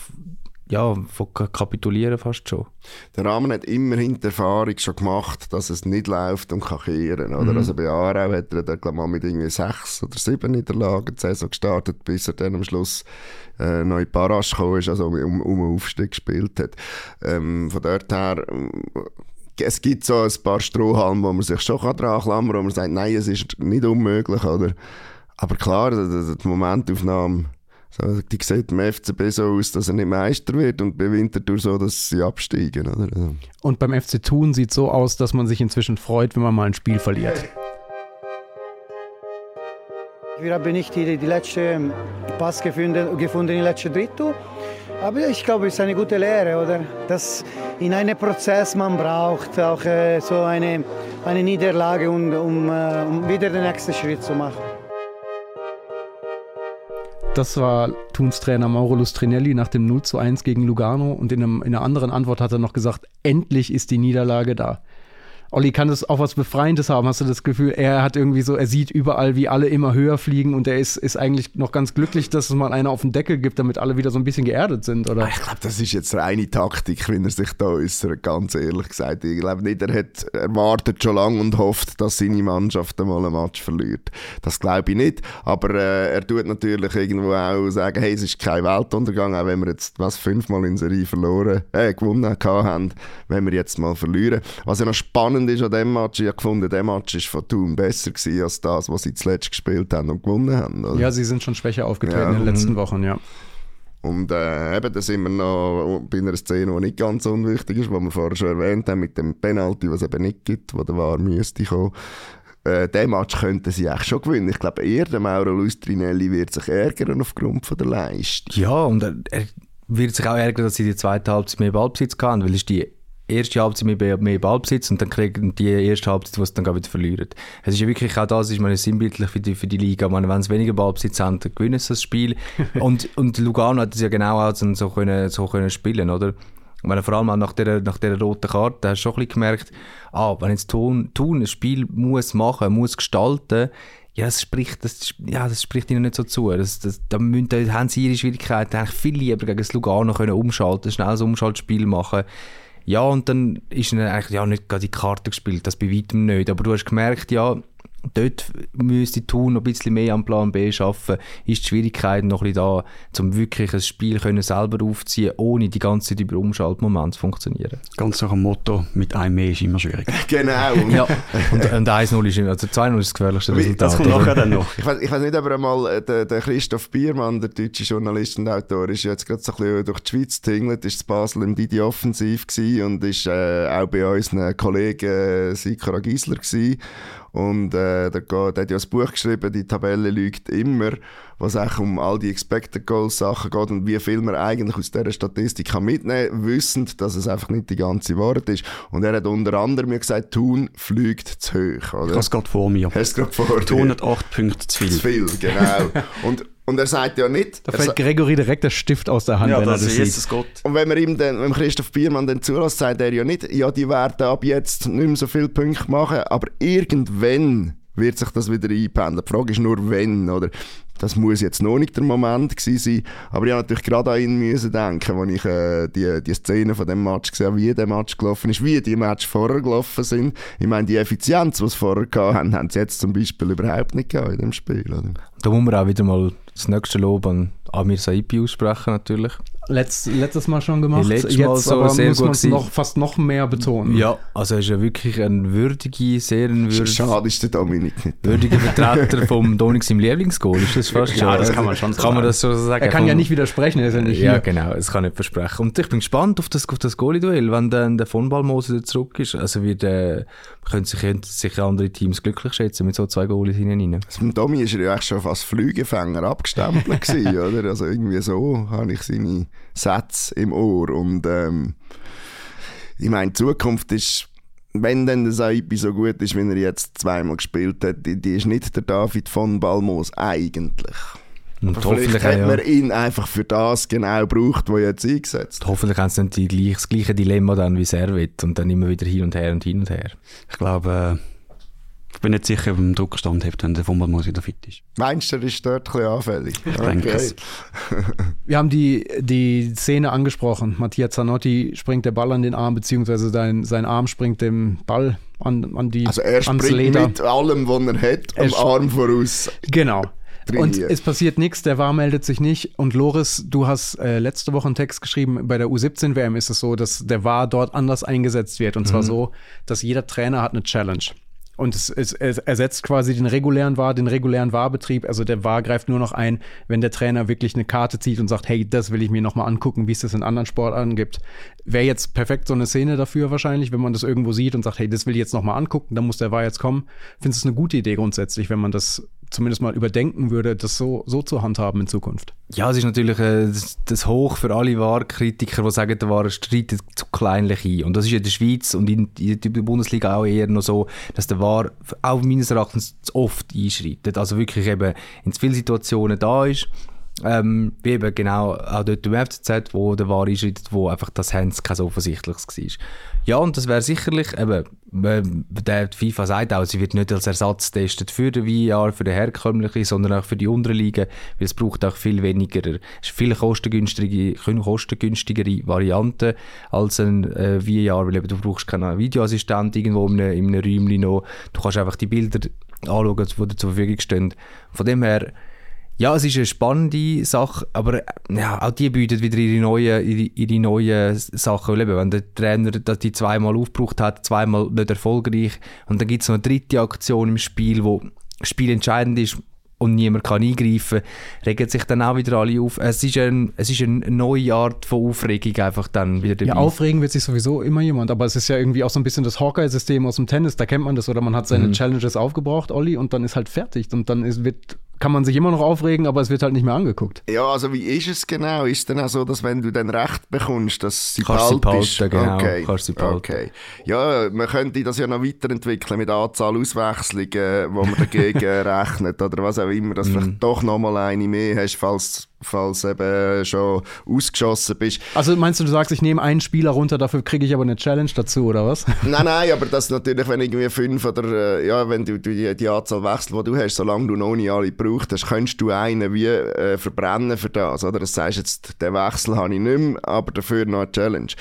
Kapitulieren fast schon. Der Rahmen hat immerhin die Erfahrung schon gemacht, dass es nicht läuft und kann kehren, oder? Also bei Aarau hat er dann mal mit irgendwie 6 oder 7 Niederlagen die Saison gestartet, bis er dann am Schluss noch in Parasch gekommen ist, also um Aufstieg gespielt hat. Von dort her, es gibt so ein paar Strohhalme, wo man sich schon dran klammern kann, wo man sagt, nein, es ist nicht unmöglich, oder? Aber klar, die Momentaufnahme, so, die sieht im FCB so aus, dass er nicht Meister wird und bei Winterthur so, dass sie absteigen. Oder? Und beim FC Thun sieht es so aus, dass man sich inzwischen freut, wenn man mal ein Spiel verliert. Wir haben nicht den letzten Pass gefunden im letzten Drittel. Aber ich glaube, es ist eine gute Lehre, oder? Dass in einem Prozess man braucht auch so eine Niederlage, um wieder den nächsten Schritt zu machen. Das war Thuns Trainer Mauro Lustrinelli nach dem 0:1 gegen Lugano und in einer anderen Antwort hat er noch gesagt, endlich ist die Niederlage da. Olli, kann das auch was Befreiendes haben? Hast du das Gefühl, er sieht überall, wie alle immer höher fliegen und er ist eigentlich noch ganz glücklich, dass es mal einer auf den Deckel gibt, damit alle wieder so ein bisschen geerdet sind, oder? Ich glaube, das ist jetzt reine Taktik, wenn er sich da äußert, ganz ehrlich gesagt. Ich glaube nicht, er wartet schon lange und hofft, dass seine Mannschaft einmal ein Match verliert. Das glaube ich nicht, aber er tut natürlich irgendwo auch sagen, hey, es ist kein Weltuntergang, auch wenn wir jetzt 5-mal in Serie gewonnen haben, wenn wir jetzt mal verlieren. Was ja noch spannend ist an diesem Match, ich habe gefunden, der Match war von Thun besser gewesen als das, was sie zuletzt gespielt haben und gewonnen haben. Oder? Ja, sie sind schon schwächer aufgetreten in den letzten Wochen, ja. Und eben, da sind wir noch bei einer Szene, die nicht ganz unwichtig ist, die wir vorher schon erwähnt haben, mit dem Penalty, was es eben nicht gibt, wo der VAR müsste kommen. Den Match könnten sie eigentlich schon gewinnen. Ich glaube, eher der Mauro Lustrinelli wird sich ärgern aufgrund von der Leistung. Ja, und er wird sich auch ärgern, dass sie die zweite Halbzeit mehr Ballbesitz hatten, weil es die erste Halbzeit mehr Ballbesitz und dann kriegen die erste Halbzeit, die sie dann wieder verlieren. Es ist ja wirklich auch das, ist sinnbildlich für die Liga. Wenn sie weniger Ballbesitz haben, dann gewinnen sie das Spiel. und Lugano hat es ja genau auch so können spielen, oder? Vor allem auch nach dieser roten Karte, hast du schon ein bisschen gemerkt, wenn jetzt Thun ein Spiel muss gestalten, das spricht ihnen nicht so zu. Da haben sie ihre Schwierigkeiten, eigentlich viel lieber gegen das Lugano können umschalten, schnell ein Umschaltspiel machen. Ja, und dann ist ihnen eigentlich nicht gerade die Karte gespielt, das bei weitem nicht. Aber du hast gemerkt, dort müsste Thun noch ein bisschen mehr am Plan B arbeiten. Ist die Schwierigkeit noch ein bisschen da, um wirklich ein Spiel selber aufzuziehen, ohne die ganze Zeit über Umschaltmomente zu funktionieren. Ganz nach dem Motto, mit einem mehr ist immer schwierig. Genau. Ja. Und 1-0 ist, also 2-0 ist das gefährlichste Resultat. Das kommt nachher dann noch. Ich weiss nicht, aber einmal der Christoph Biermann, der deutsche Journalist und Autor, ist jetzt gerade so ein bisschen durch die Schweiz getingelt, ist in Basel im Didi Offensiv gewesen und ist auch bei unseren Kollegen Sikora Gisler gewesen. Und der hat ja ein Buch geschrieben, «Die Tabelle lügt immer», was auch um all die Expected Goals Sachen geht und wie viel man eigentlich aus dieser Statistik mitnehmen kann, wissend, dass es einfach nicht die ganze Wahrheit ist. Und er hat unter anderem gesagt, Thun fliegt zu hoch. Oder? Ich habe es gerade vor mir. Hast du gerade vor dir? Thun hat 8 Punkte zu viel. Zu viel, genau. Und er sagt ja nicht... Da fällt Gregory direkt der Stift aus der Hand, ja, wenn er das sieht. Jesus Gott. Und wenn man ihm dann, wenn Christoph Biermann dann zulässt, sagt er ja nicht, ja, die werden ab jetzt nicht mehr so viele Punkte machen, aber irgendwann wird sich das wieder einpendeln. Die Frage ist nur, wenn, oder? Das muss jetzt noch nicht der Moment gewesen sein, aber ich musste natürlich gerade an ihn denken, als ich die Szene von dem Match gesehen habe, wie der Match gelaufen ist, wie die Match vorher gelaufen sind. Ich meine, die Effizienz, die sie vorher hatten, haben sie jetzt zum Beispiel überhaupt nicht gehabt in dem Spiel. Oder? Da muss man auch wieder mal das nächste Lob an Amir Saipi aussprechen, natürlich. Letztes Mal schon gemacht, Letztes jetzt Mal so aber sehr muss man es gut fast noch mehr betonen. Ja, also er ist ja wirklich ein Schade ist der Dominik nicht. Würdiger Vertreter vom Dominik im Lieblingsgoal. Ist das fast ja, das kann man schon sagen. Kann man das so sagen? Er kann ja nicht widersprechen, er ist ja nicht hier. Ja, genau, das kann ich nicht versprechen. Und ich bin gespannt auf das Goalie-Duell, wenn dann der von Balmose zurück ist. Also können sich andere Teams glücklich schätzen mit so 2 Goalies hinein. Also mit Domi ist er ja eigentlich schon fast Flügelfänger abgestempelt gewesen, oder? Also irgendwie so habe ich seine Sätze im Ohr. Und ich meine, die Zukunft ist, wenn dann der Saipi so gut ist, wie er jetzt 2-mal gespielt hat, die ist nicht der David von Balmos eigentlich. Und vielleicht hat man ihn einfach für das genau gebraucht, was er jetzt eingesetzt hat. Hoffentlich haben sie dann das gleiche Dilemma dann wie Servet und dann immer wieder hin und her und hin und her. Ich glaube, ich bin nicht sicher, ob er den Druck standhält, wenn der von Balmos wieder fit ist. Meinst du, er ist dort ein bisschen anfällig? Ich denke es. Wir haben die Szene angesprochen. Mattia Zanotti springt der Ball an den Arm, beziehungsweise sein Arm springt dem Ball an die Also er springt Leder. mit allem, was er hat, am Arm voraus. Genau. Und trainiert. es passiert nichts, der VAR meldet sich nicht. Und Loris, du hast letzte Woche einen Text geschrieben, bei der U17-WM ist es so, dass der VAR dort anders eingesetzt wird. Und zwar so, dass jeder Trainer hat eine Challenge. Und es ersetzt quasi den regulären VAR-Betrieb. Also der VAR greift nur noch ein, wenn der Trainer wirklich eine Karte zieht und sagt, hey, das will ich mir nochmal angucken, wie es das in anderen Sportarten gibt. Wäre jetzt perfekt so eine Szene dafür wahrscheinlich, wenn man das irgendwo sieht und sagt, hey, das will ich jetzt nochmal angucken, dann muss der VAR jetzt kommen. Findest du es eine gute Idee grundsätzlich, wenn man das zumindest mal überdenken würde, das so zu handhaben in Zukunft? Ja, es ist natürlich das Hoch für alle VAR-Kritiker, die sagen, der VAR streitet zu kleinlich ein. Und das ist in der Schweiz und in der Bundesliga auch eher noch so, dass der VAR auch meines Erachtens zu oft einschreitet. Also wirklich eben in zu vielen Situationen da ist. Wie eben genau auch dort im FCZ, wo der VAR einschreitet, wo einfach das Hands kein so offensichtliches war. Ja, und das wäre sicherlich, eben, der FIFA sagt auch, sie wird nicht als Ersatz getestet für den VAR, für den herkömmlichen, sondern auch für die unteren Ligen, weil es braucht auch viel weniger, es ist viel kostengünstigere Variante als ein VAR, weil eben du brauchst keinen Videoassistent irgendwo in einem Räumchen noch, du kannst einfach die Bilder anschauen, die dir zur Verfügung stehen. Von dem her, ja, es ist eine spannende Sache, aber ja, auch die bieten wieder ihre neuen Sachen. Wenn der Trainer die zweimal aufgebraucht hat, zweimal nicht erfolgreich, und dann gibt es noch eine dritte Aktion im Spiel, wo spielentscheidend ist und niemand kann eingreifen, regen sich dann auch wieder alle auf. Es ist eine neue Art von Aufregung einfach dann wieder dabei. Ja, aufregen wird sich sowieso immer jemand, aber es ist ja irgendwie auch so ein bisschen das Hawkeye-System aus dem Tennis, da kennt man das, oder man hat seine Challenges aufgebraucht, Olli, und dann ist halt fertig und dann kann man sich immer noch aufregen, aber es wird halt nicht mehr angeguckt. Ja, also wie ist es genau? Ist es dann auch so, dass wenn du dann Recht bekommst, dass sie bald ist? Genau, okay. Ja, man könnte das ja noch weiterentwickeln mit Anzahl Auswechslungen, wo man dagegen rechnet oder was auch immer, dass vielleicht doch noch mal eine mehr hast, falls eben schon ausgeschossen bist. Also meinst du sagst, ich nehme einen Spieler runter, dafür kriege ich aber eine Challenge dazu, oder was? Nein, aber das natürlich, wenn irgendwie 5 oder wenn du die Anzahl Wechsel, die du hast, solange du noch nicht alle gebraucht hast, kannst du einen wie verbrennen für das, oder? Das sagst jetzt, den Wechsel habe ich nicht mehr, aber dafür noch eine Challenge.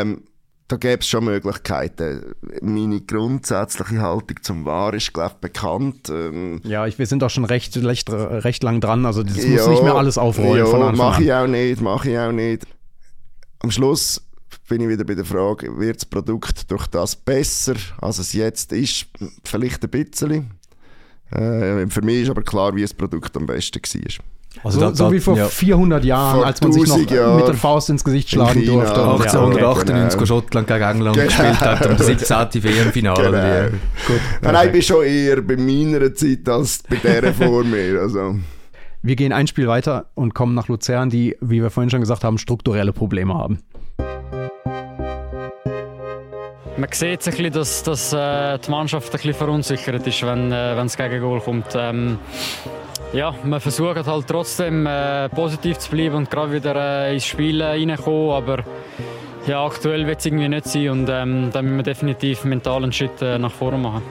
Da gäbe es schon Möglichkeiten. Meine grundsätzliche Haltung zum VAR ist, glaube ich, bekannt. Ja, wir sind auch schon recht lang dran. Also das muss nicht mehr alles aufrollen von Anfang an. Mache ich auch nicht. Am Schluss bin ich wieder bei der Frage, wird das Produkt durch das besser, als es jetzt ist? Vielleicht ein bisschen. Für mich ist aber klar, wie das Produkt am besten war. Also so wie vor 400 Jahren, als man sich noch mit der Faust ins Gesicht schlagen durfte. 1898, wo Schottland gegen England gespielt hat, um das 17. WM-Finale. Nein, ich bin schon eher bei meiner Zeit als bei der vor mir. Also. Wir gehen ein Spiel weiter und kommen nach Luzern, die, wie wir vorhin schon gesagt haben, strukturelle Probleme haben. Man sieht ein bisschen, dass die Mannschaft ein bisschen verunsichert ist, wenn das Gegengol kommt. Ja, man versucht halt trotzdem positiv zu bleiben und gerade wieder ins Spiel reinkommen, aber ja, aktuell wird es irgendwie nicht sein und dann müssen wir definitiv mental einen Schritt nach vorne machen.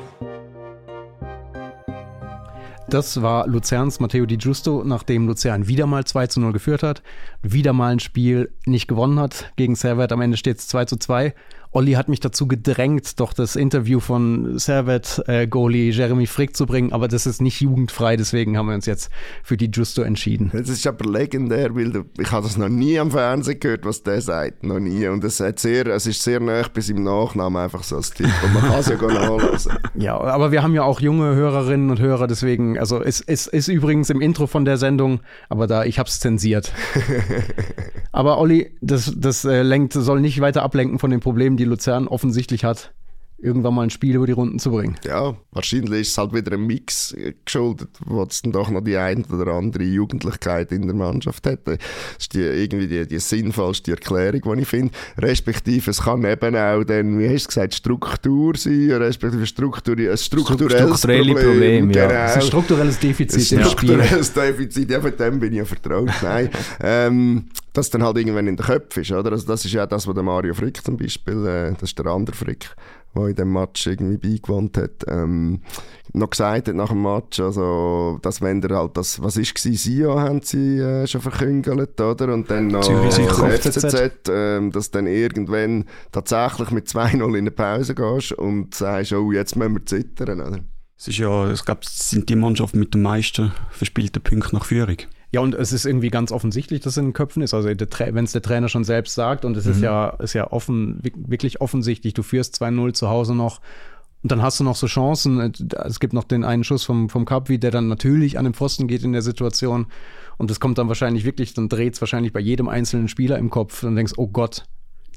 Das war Luzerns Matteo Di Giusto, nachdem Luzern wieder mal 2-0 geführt hat, wieder mal ein Spiel nicht gewonnen hat gegen Servette. Am Ende steht es 2-2. Olli hat mich dazu gedrängt, doch das Interview von Servette-Goalie Jeremy Frick zu bringen, aber das ist nicht jugendfrei, deswegen haben wir uns jetzt für Di Giusto entschieden. Das ist aber legendär, weil ich habe das noch nie am Fernsehen gehört, was der sagt, noch nie. Und es ist sehr nahe bis im Nachnamen einfach so als Tipp und man kann es ja gar nachlesen. Ja, aber wir haben ja auch junge Hörerinnen und Hörer, deswegen, also es ist übrigens im Intro von der Sendung, aber ich habe es zensiert. Aber Olli, das soll nicht weiter ablenken von den Problemen, die Luzern offensichtlich hat, irgendwann mal ein Spiel über die Runden zu bringen. Ja, wahrscheinlich ist es halt wieder ein Mix geschuldet, wo es dann doch noch die eine oder andere Jugendlichkeit in der Mannschaft hat. Das ist die sinnvollste Erklärung, die ich finde. Respektive, es kann eben auch dann, wie hast du gesagt, Struktur sein, respektive ein strukturelles Problem. Ja. Genau. Es ist ein strukturelles Defizit im Spiel. Strukturelles Defizit, ja, von dem bin ich ja vertraut. Nein. Das dann halt irgendwann in den Köpfen ist, oder? Also das ist ja das, was der Mario Frick zum Beispiel, das ist der andere Frick, der in dem Match irgendwie beigewohnt hat, noch gesagt hat nach dem Match, also, dass wenn der halt das, was ist gewesen, Sion haben sie schon verküngelt, oder? Und dann noch FCZ, dass dann irgendwann tatsächlich mit 2-0 in eine Pause gehst und sagst, oh, jetzt müssen wir zittern, oder? Es ist ja, ich glaube, es sind die Mannschaften mit den meisten verspielten Punkten nach Führung. Ja, und es ist irgendwie ganz offensichtlich, dass es in den Köpfen ist. Also wenn es der Trainer schon selbst sagt und es ist ja wirklich offensichtlich, du führst 2-0 zu Hause noch und dann hast du noch so Chancen. Es gibt noch den einen Schuss vom Kapwi, der dann natürlich an den Pfosten geht in der Situation und das kommt dann wahrscheinlich wirklich, dann dreht es wahrscheinlich bei jedem einzelnen Spieler im Kopf und denkst, oh Gott,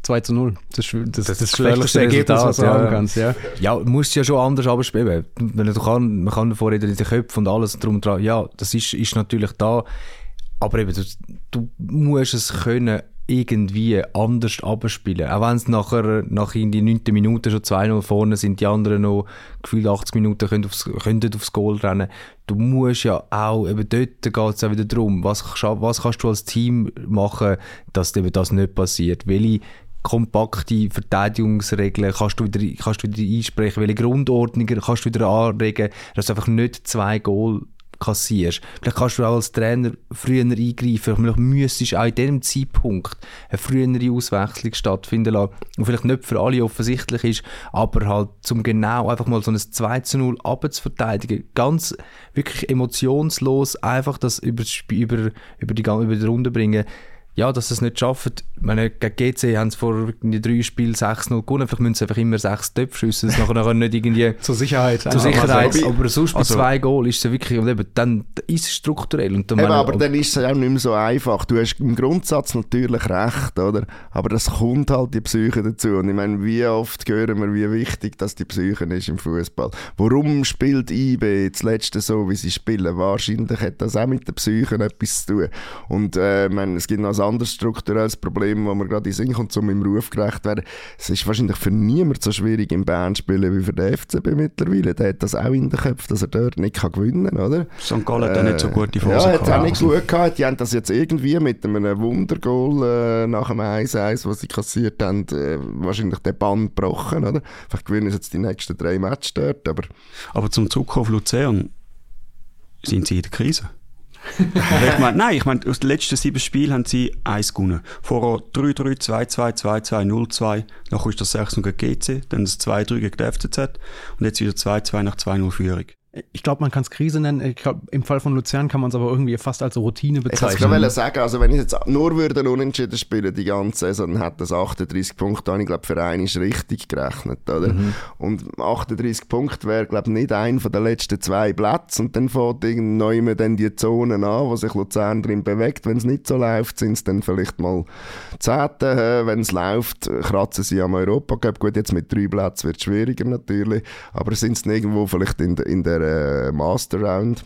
2:0. Das schlechteste Ergebnis, was du haben kannst. Ja, musst du ja schon anders abspielen. Man kann davor reden, die Köpfe und alles drum dran. Ja, das ist natürlich da. Aber eben, du musst es können irgendwie anders abspielen. Auch wenn es nach in die 9. Minute schon 2:0 vorne sind, die anderen noch gefühlt 80 Minuten können aufs Goal rennen. Du musst ja auch, eben dort geht es auch wieder darum, was kannst du als Team machen, dass eben das nicht passiert. Welche kompakte Verteidigungsregeln kannst du wieder einsprechen, welche Grundordnungen kannst du wieder anregen, dass du einfach nicht 2 Goal kassierst. Vielleicht kannst du auch als Trainer früher eingreifen. Vielleicht müsstest du auch in diesem Zeitpunkt eine frühere Auswechslung stattfinden lassen, die vielleicht nicht für alle offensichtlich ist, aber halt zum genau einfach mal so ein 2:0 runterzuverteidigen. Ganz wirklich emotionslos einfach das über die Runde bringen. Ja, dass sie es nicht schaffen. Ich meine, gegen GC haben sie vor 3 Spielen 6:0 gewonnen. Vielleicht müssen sie einfach immer 6 Töpfe schiessen. Das nachher nicht irgendwie zur Sicherheit. Aber sonst bei 2 Goal ist es wirklich, und eben, dann ist es strukturell. Und dann aber dann ist es auch nicht mehr so einfach. Du hast im Grundsatz natürlich recht, oder? Aber das kommt halt die Psyche dazu. Und ich meine, wie oft hören wir, wie wichtig dass die Psyche ist im Fußball. Warum spielt IB das Letzte so, wie sie spielen? Wahrscheinlich hat das auch mit der Psyche etwas zu tun. Und ich meine, es gibt noch ein anderes strukturelles Problem, wo man gerade in Sinn kommt, um im Ruf gerecht werden. Es ist wahrscheinlich für niemand so schwierig im Bern spielen wie für den FCB mittlerweile. Der hat das auch in den Köpfen, dass er dort nicht gewinnen kann, oder? St. Gallen hat nicht so gute Phase gehabt. Ja, hat es auch nicht gut gehabt. Die haben das jetzt irgendwie mit einem Wundergoal nach dem 1:1, was sie kassiert haben, wahrscheinlich den Bann gebrochen, oder? Vielleicht gewinnen sie jetzt die nächsten 3 Matches dort, aber zum Zug auf Luzern sind sie in der Krise. ich meine, aus den letzten 7 Spielen haben sie 1 gewonnen. Vorher 3-3, 2-2, 2-2, 0-2. Nachher ist das 6-0 gegen GC, dann das 2-3 gegen die FCZ und jetzt wieder 2-2 nach 2-0 Führung. Ich glaube, man kann es Krise nennen. Ich glaube, im Fall von Luzern kann man es aber irgendwie fast als Routine bezeichnen. Ich kann es sagen, also wenn ich jetzt nur unentschieden spielen die ganze Saison, dann hat das 38 Punkte, ich glaube, für einen ist richtig gerechnet, oder? Und 38 Punkte wäre, glaube ich, nicht ein von den letzten 2 Plätzen und dann fängt irgendwann dann die Zonen an, wo sich Luzern drin bewegt. Wenn es nicht so läuft, sind es dann vielleicht mal 10. Wenn es läuft, kratzen sie am Europacup. Gut, jetzt mit 3 Plätzen wird es schwieriger natürlich, aber sind es irgendwo vielleicht in der Master Round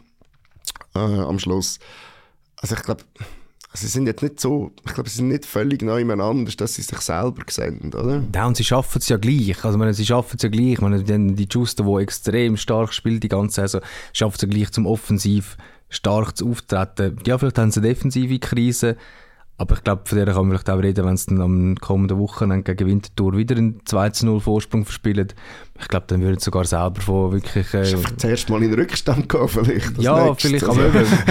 am Schluss. Also ich glaube, sie sind jetzt nicht so, ich glaube, sie sind nicht völlig neu miteinander, dass sie sich selber sehen, oder? Ja, und sie schaffen es ja gleich. Sie schaffen es ja gleich. Die Justo, die extrem stark spielt die ganze Saison, schafft es ja gleich zum offensiv stark zu auftreten. Ja, vielleicht haben sie eine defensive Krise, aber ich glaube, von der kann man vielleicht auch reden, wenn sie dann am kommenden Wochenende gegen Winterthur wieder einen 2:0 Vorsprung verspielen. Ich glaube, dann würden sie sogar selber von wirklich... zuerst mal in den Rückstand gehen vielleicht. Ja, vielleicht. Aber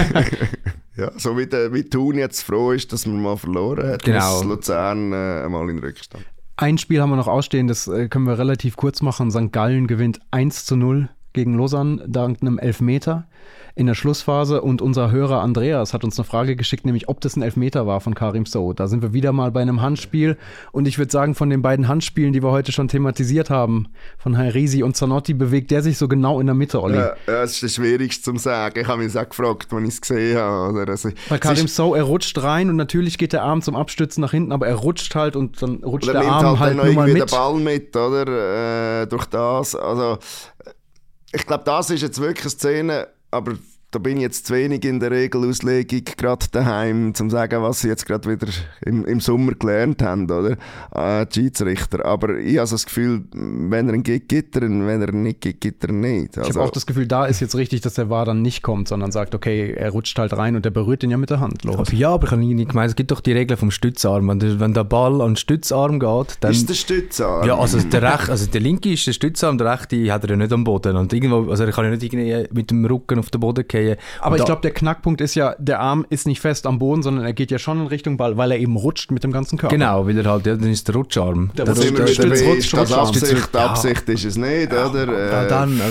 ja, so wie Thun jetzt froh ist, dass man mal verloren hat, genau. Ist Luzern mal in den Rückstand. Ein Spiel haben wir noch ausstehen, das können wir relativ kurz machen. St. Gallen gewinnt 1:0 gegen Lausanne dank einem Elfmeter in der Schlussphase und unser Hörer Andreas hat uns eine Frage geschickt, nämlich ob das ein Elfmeter war von Karim Sow. Da sind wir wieder mal bei einem Handspiel und ich würde sagen, von den beiden Handspielen, die wir heute schon thematisiert haben, von Hairisi und Zanotti, bewegt der sich so genau in der Mitte, Olli. Ja, das ist das Schwierigste zum sagen. Ich habe mich auch gefragt, als ich es gesehen habe. Also, bei Karim Sow, er rutscht rein und natürlich geht der Arm zum Abstützen nach hinten, aber er rutscht halt und dann rutscht der Arm halt nur mal mit. Den Ball mit, oder? Durch das. Also, ich glaube, das ist jetzt wirklich eine Szene, aber da bin ich jetzt zu wenig in der Regelauslegung gerade daheim, um zu sagen, was sie jetzt gerade wieder im Sommer gelernt haben, oder? Die Schiedsrichter. Aber ich habe so das Gefühl, wenn er ihn gibt, gibt er ihn, wenn er ihn nicht gibt, gibt er ihn nicht. Also, ich habe auch das Gefühl, da ist jetzt richtig, dass der VAR dann nicht kommt, sondern sagt, okay, er rutscht halt rein und er berührt ihn ja mit der Hand. Los. Ja, aber ich habe nicht gemeint, es gibt doch die Regel vom Stützarm. Wenn der Ball an den Stützarm geht, dann... Ist der Stützarm? Ja, also der linke ist der Stützarm, der rechte hat er ja nicht am Boden. Und irgendwo, also er kann ja nicht irgendwie mit dem Rücken auf den Boden gehen. Aber ich glaube, der Knackpunkt ist ja, der Arm ist nicht fest am Boden, sondern er geht ja schon in Richtung Ball, weil er eben rutscht mit dem ganzen Körper. Genau, weil er halt, ja, dann ist der Rutscharm. Das Absicht ist es nicht, oder?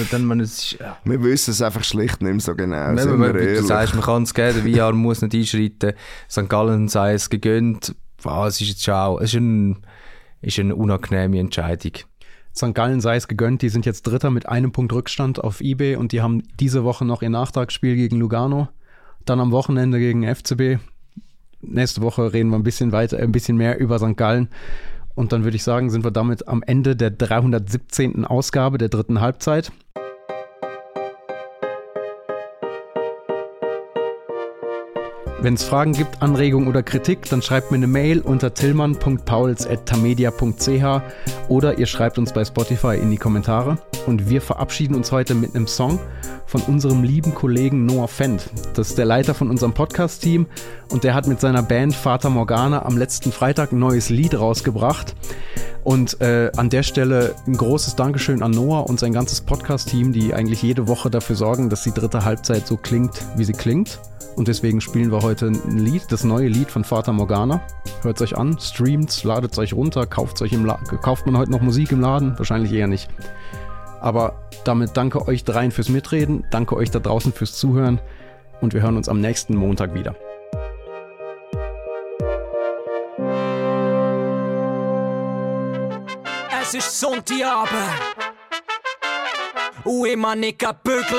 Wir wissen es einfach schlicht nicht mehr so genau. Du sagst, man kann es geben, der VR muss nicht einschreiten. St. Gallen sei es gegönnt. Es ist jetzt schon auch, es ist eine unangenehme Entscheidung. St. Gallen sei es gegönnt, die sind jetzt Dritter mit 1 Punkt Rückstand auf IB und die haben diese Woche noch ihr Nachtragsspiel gegen Lugano, dann am Wochenende gegen FCB. Nächste Woche reden wir ein bisschen mehr über St. Gallen Und dann würde ich sagen, sind wir damit am Ende der 317. Ausgabe der dritten Halbzeit. Wenn es Fragen gibt, Anregungen oder Kritik, dann schreibt mir eine Mail unter tillmann.pauls@tamedia.ch oder ihr schreibt uns bei Spotify in die Kommentare. Und wir verabschieden uns heute mit einem Song von unserem lieben Kollegen Noah Fendt. Das ist der Leiter von unserem Podcast-Team und der hat mit seiner Band Fata Morgana am letzten Freitag ein neues Lied rausgebracht. Und an der Stelle ein großes Dankeschön an Noah und sein ganzes Podcast-Team, die eigentlich jede Woche dafür sorgen, dass die dritte Halbzeit so klingt, wie sie klingt. Und deswegen spielen wir heute ein Lied, das neue Lied von Fata Morgana. Hört es euch an, streamt, ladet es euch runter, kauft man heute noch Musik im Laden? Wahrscheinlich eher nicht. Aber damit danke euch dreien fürs Mitreden, danke euch da draußen fürs Zuhören und wir hören uns am nächsten Montag wieder. Es ist Sonntagabend und ich mag nicht bügeln.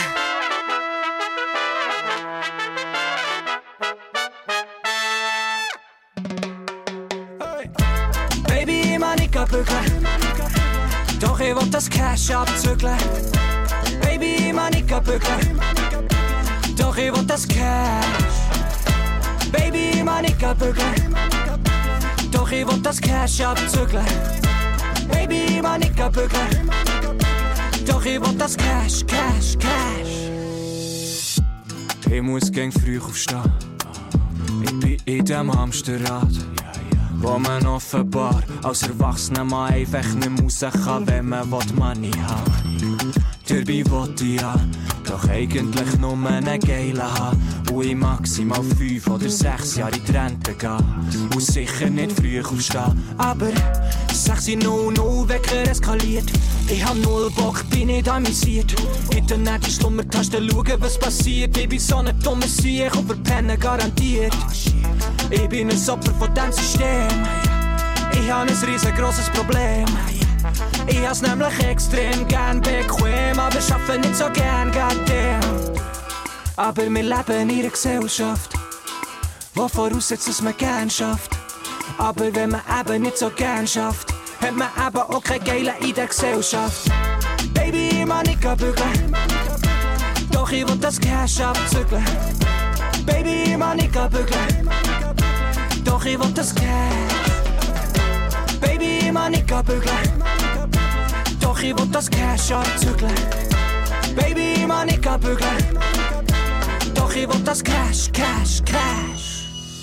Baby, ich mag nicht bügeln, doch ich will das Cash abzügeln. Baby, ich mag nicht bügeln, doch ich will das Cash. Baby, ich mag nicht bügeln, doch ich will das Cash abzügeln. Baby, ich mag nicht bügeln, doch ich will das Cash, Cash, Cash. Ich muss gegen früh aufstehen, ich bin in dem Hamsterrad, wo man offenbar als Erwachsener mal einfach nicht mehr raus kann, wenn man Money haben. Dabei wollte ich ja doch eigentlich nur einen geilen haben, wo ich maximal 5 oder 6 Jahre in die Rente gehen und sicher nicht früh aufstehen. Aber 6:00 Wecker eskaliert, ich hab null Bock, bin nicht amüsiert. Internet ist Schlummertaste, schauen was passiert. Ich bin so ein dummer Sieg, aber pennen garantiert. Ich bin ein Opfer von diesem System. Ich hab ein riesengroßes Problem. Ich hab's nämlich extrem gern bequem, aber schaffe nicht so gern, goddamn. Aber wir leben in einer Gesellschaft, die voraussetzt, dass man gern schafft. Aber wenn man eben nicht so gern schafft, hat man eben auch keine geile in der Gesellschaft. Baby, ich mag nicht bügeln, doch ich will das Cash abzügeln. Baby, ich mag nicht bügeln, doch ich will das Cash. Baby, ich mag nicht bügeln, doch ich will das Cash abzügeln. Baby, ich mag nicht bügeln, doch ich will das Cash, Cash, Cash.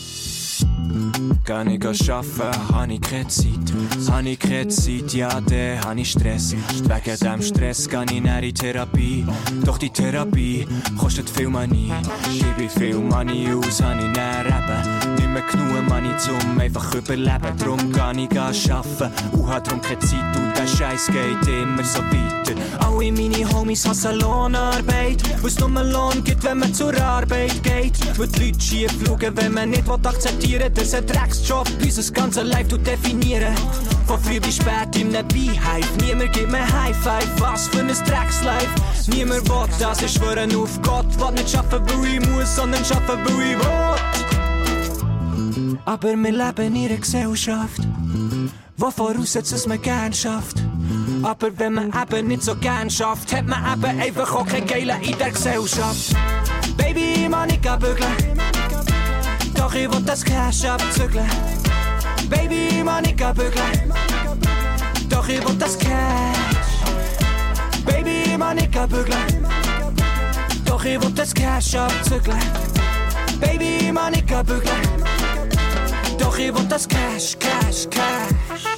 Geh ich arbeiten, habe ich keine Zeit. Habe ich keine Zeit, ja, dann habe ich Stress. Wegen dem Stress gehe ich näher in Therapie. Doch die Therapie kostet viel Money. Schiebe viel Money aus, habe ich näher eben nicht mehr genug Money, um einfach überleben. Darum gehe ich arbeiten und habe darum keine Zeit. Und der Scheiß geht immer so weiter. Alle meine Homies hassen Lohnarbeit, weil es nur Lohn gibt, wenn man zur Arbeit geht. Weil die Leute schief schauen, wenn man nicht akzeptieren will, dass ein Drecksjob unser ganzes Life definieren. Von früh bis spät in einem Beehive. Niemand gibt mir High Five, was für ein Dreckslife. Niemand will das, ich schwöre auf Gott. Will nicht schaffen, weil ich muss, sondern schaffen, weil ich will. Aber wir leben in einer Gesellschaft, die voraussetzt, dass man gern schafft. Aber wenn man eben nicht so gern schafft, hat man eben einfach auch keine Geile in der Gesellschaft. Baby, ich mag nicht bügeln, doch ich will das Cash abzügeln. Baby, ich mag nicht bügeln, doch ich will das Cash. Baby, ich mag nicht bügeln, doch ich will das Cash abzügeln. Baby, ich mag nicht bügeln, doch ich will das Cash, Cash, Cash.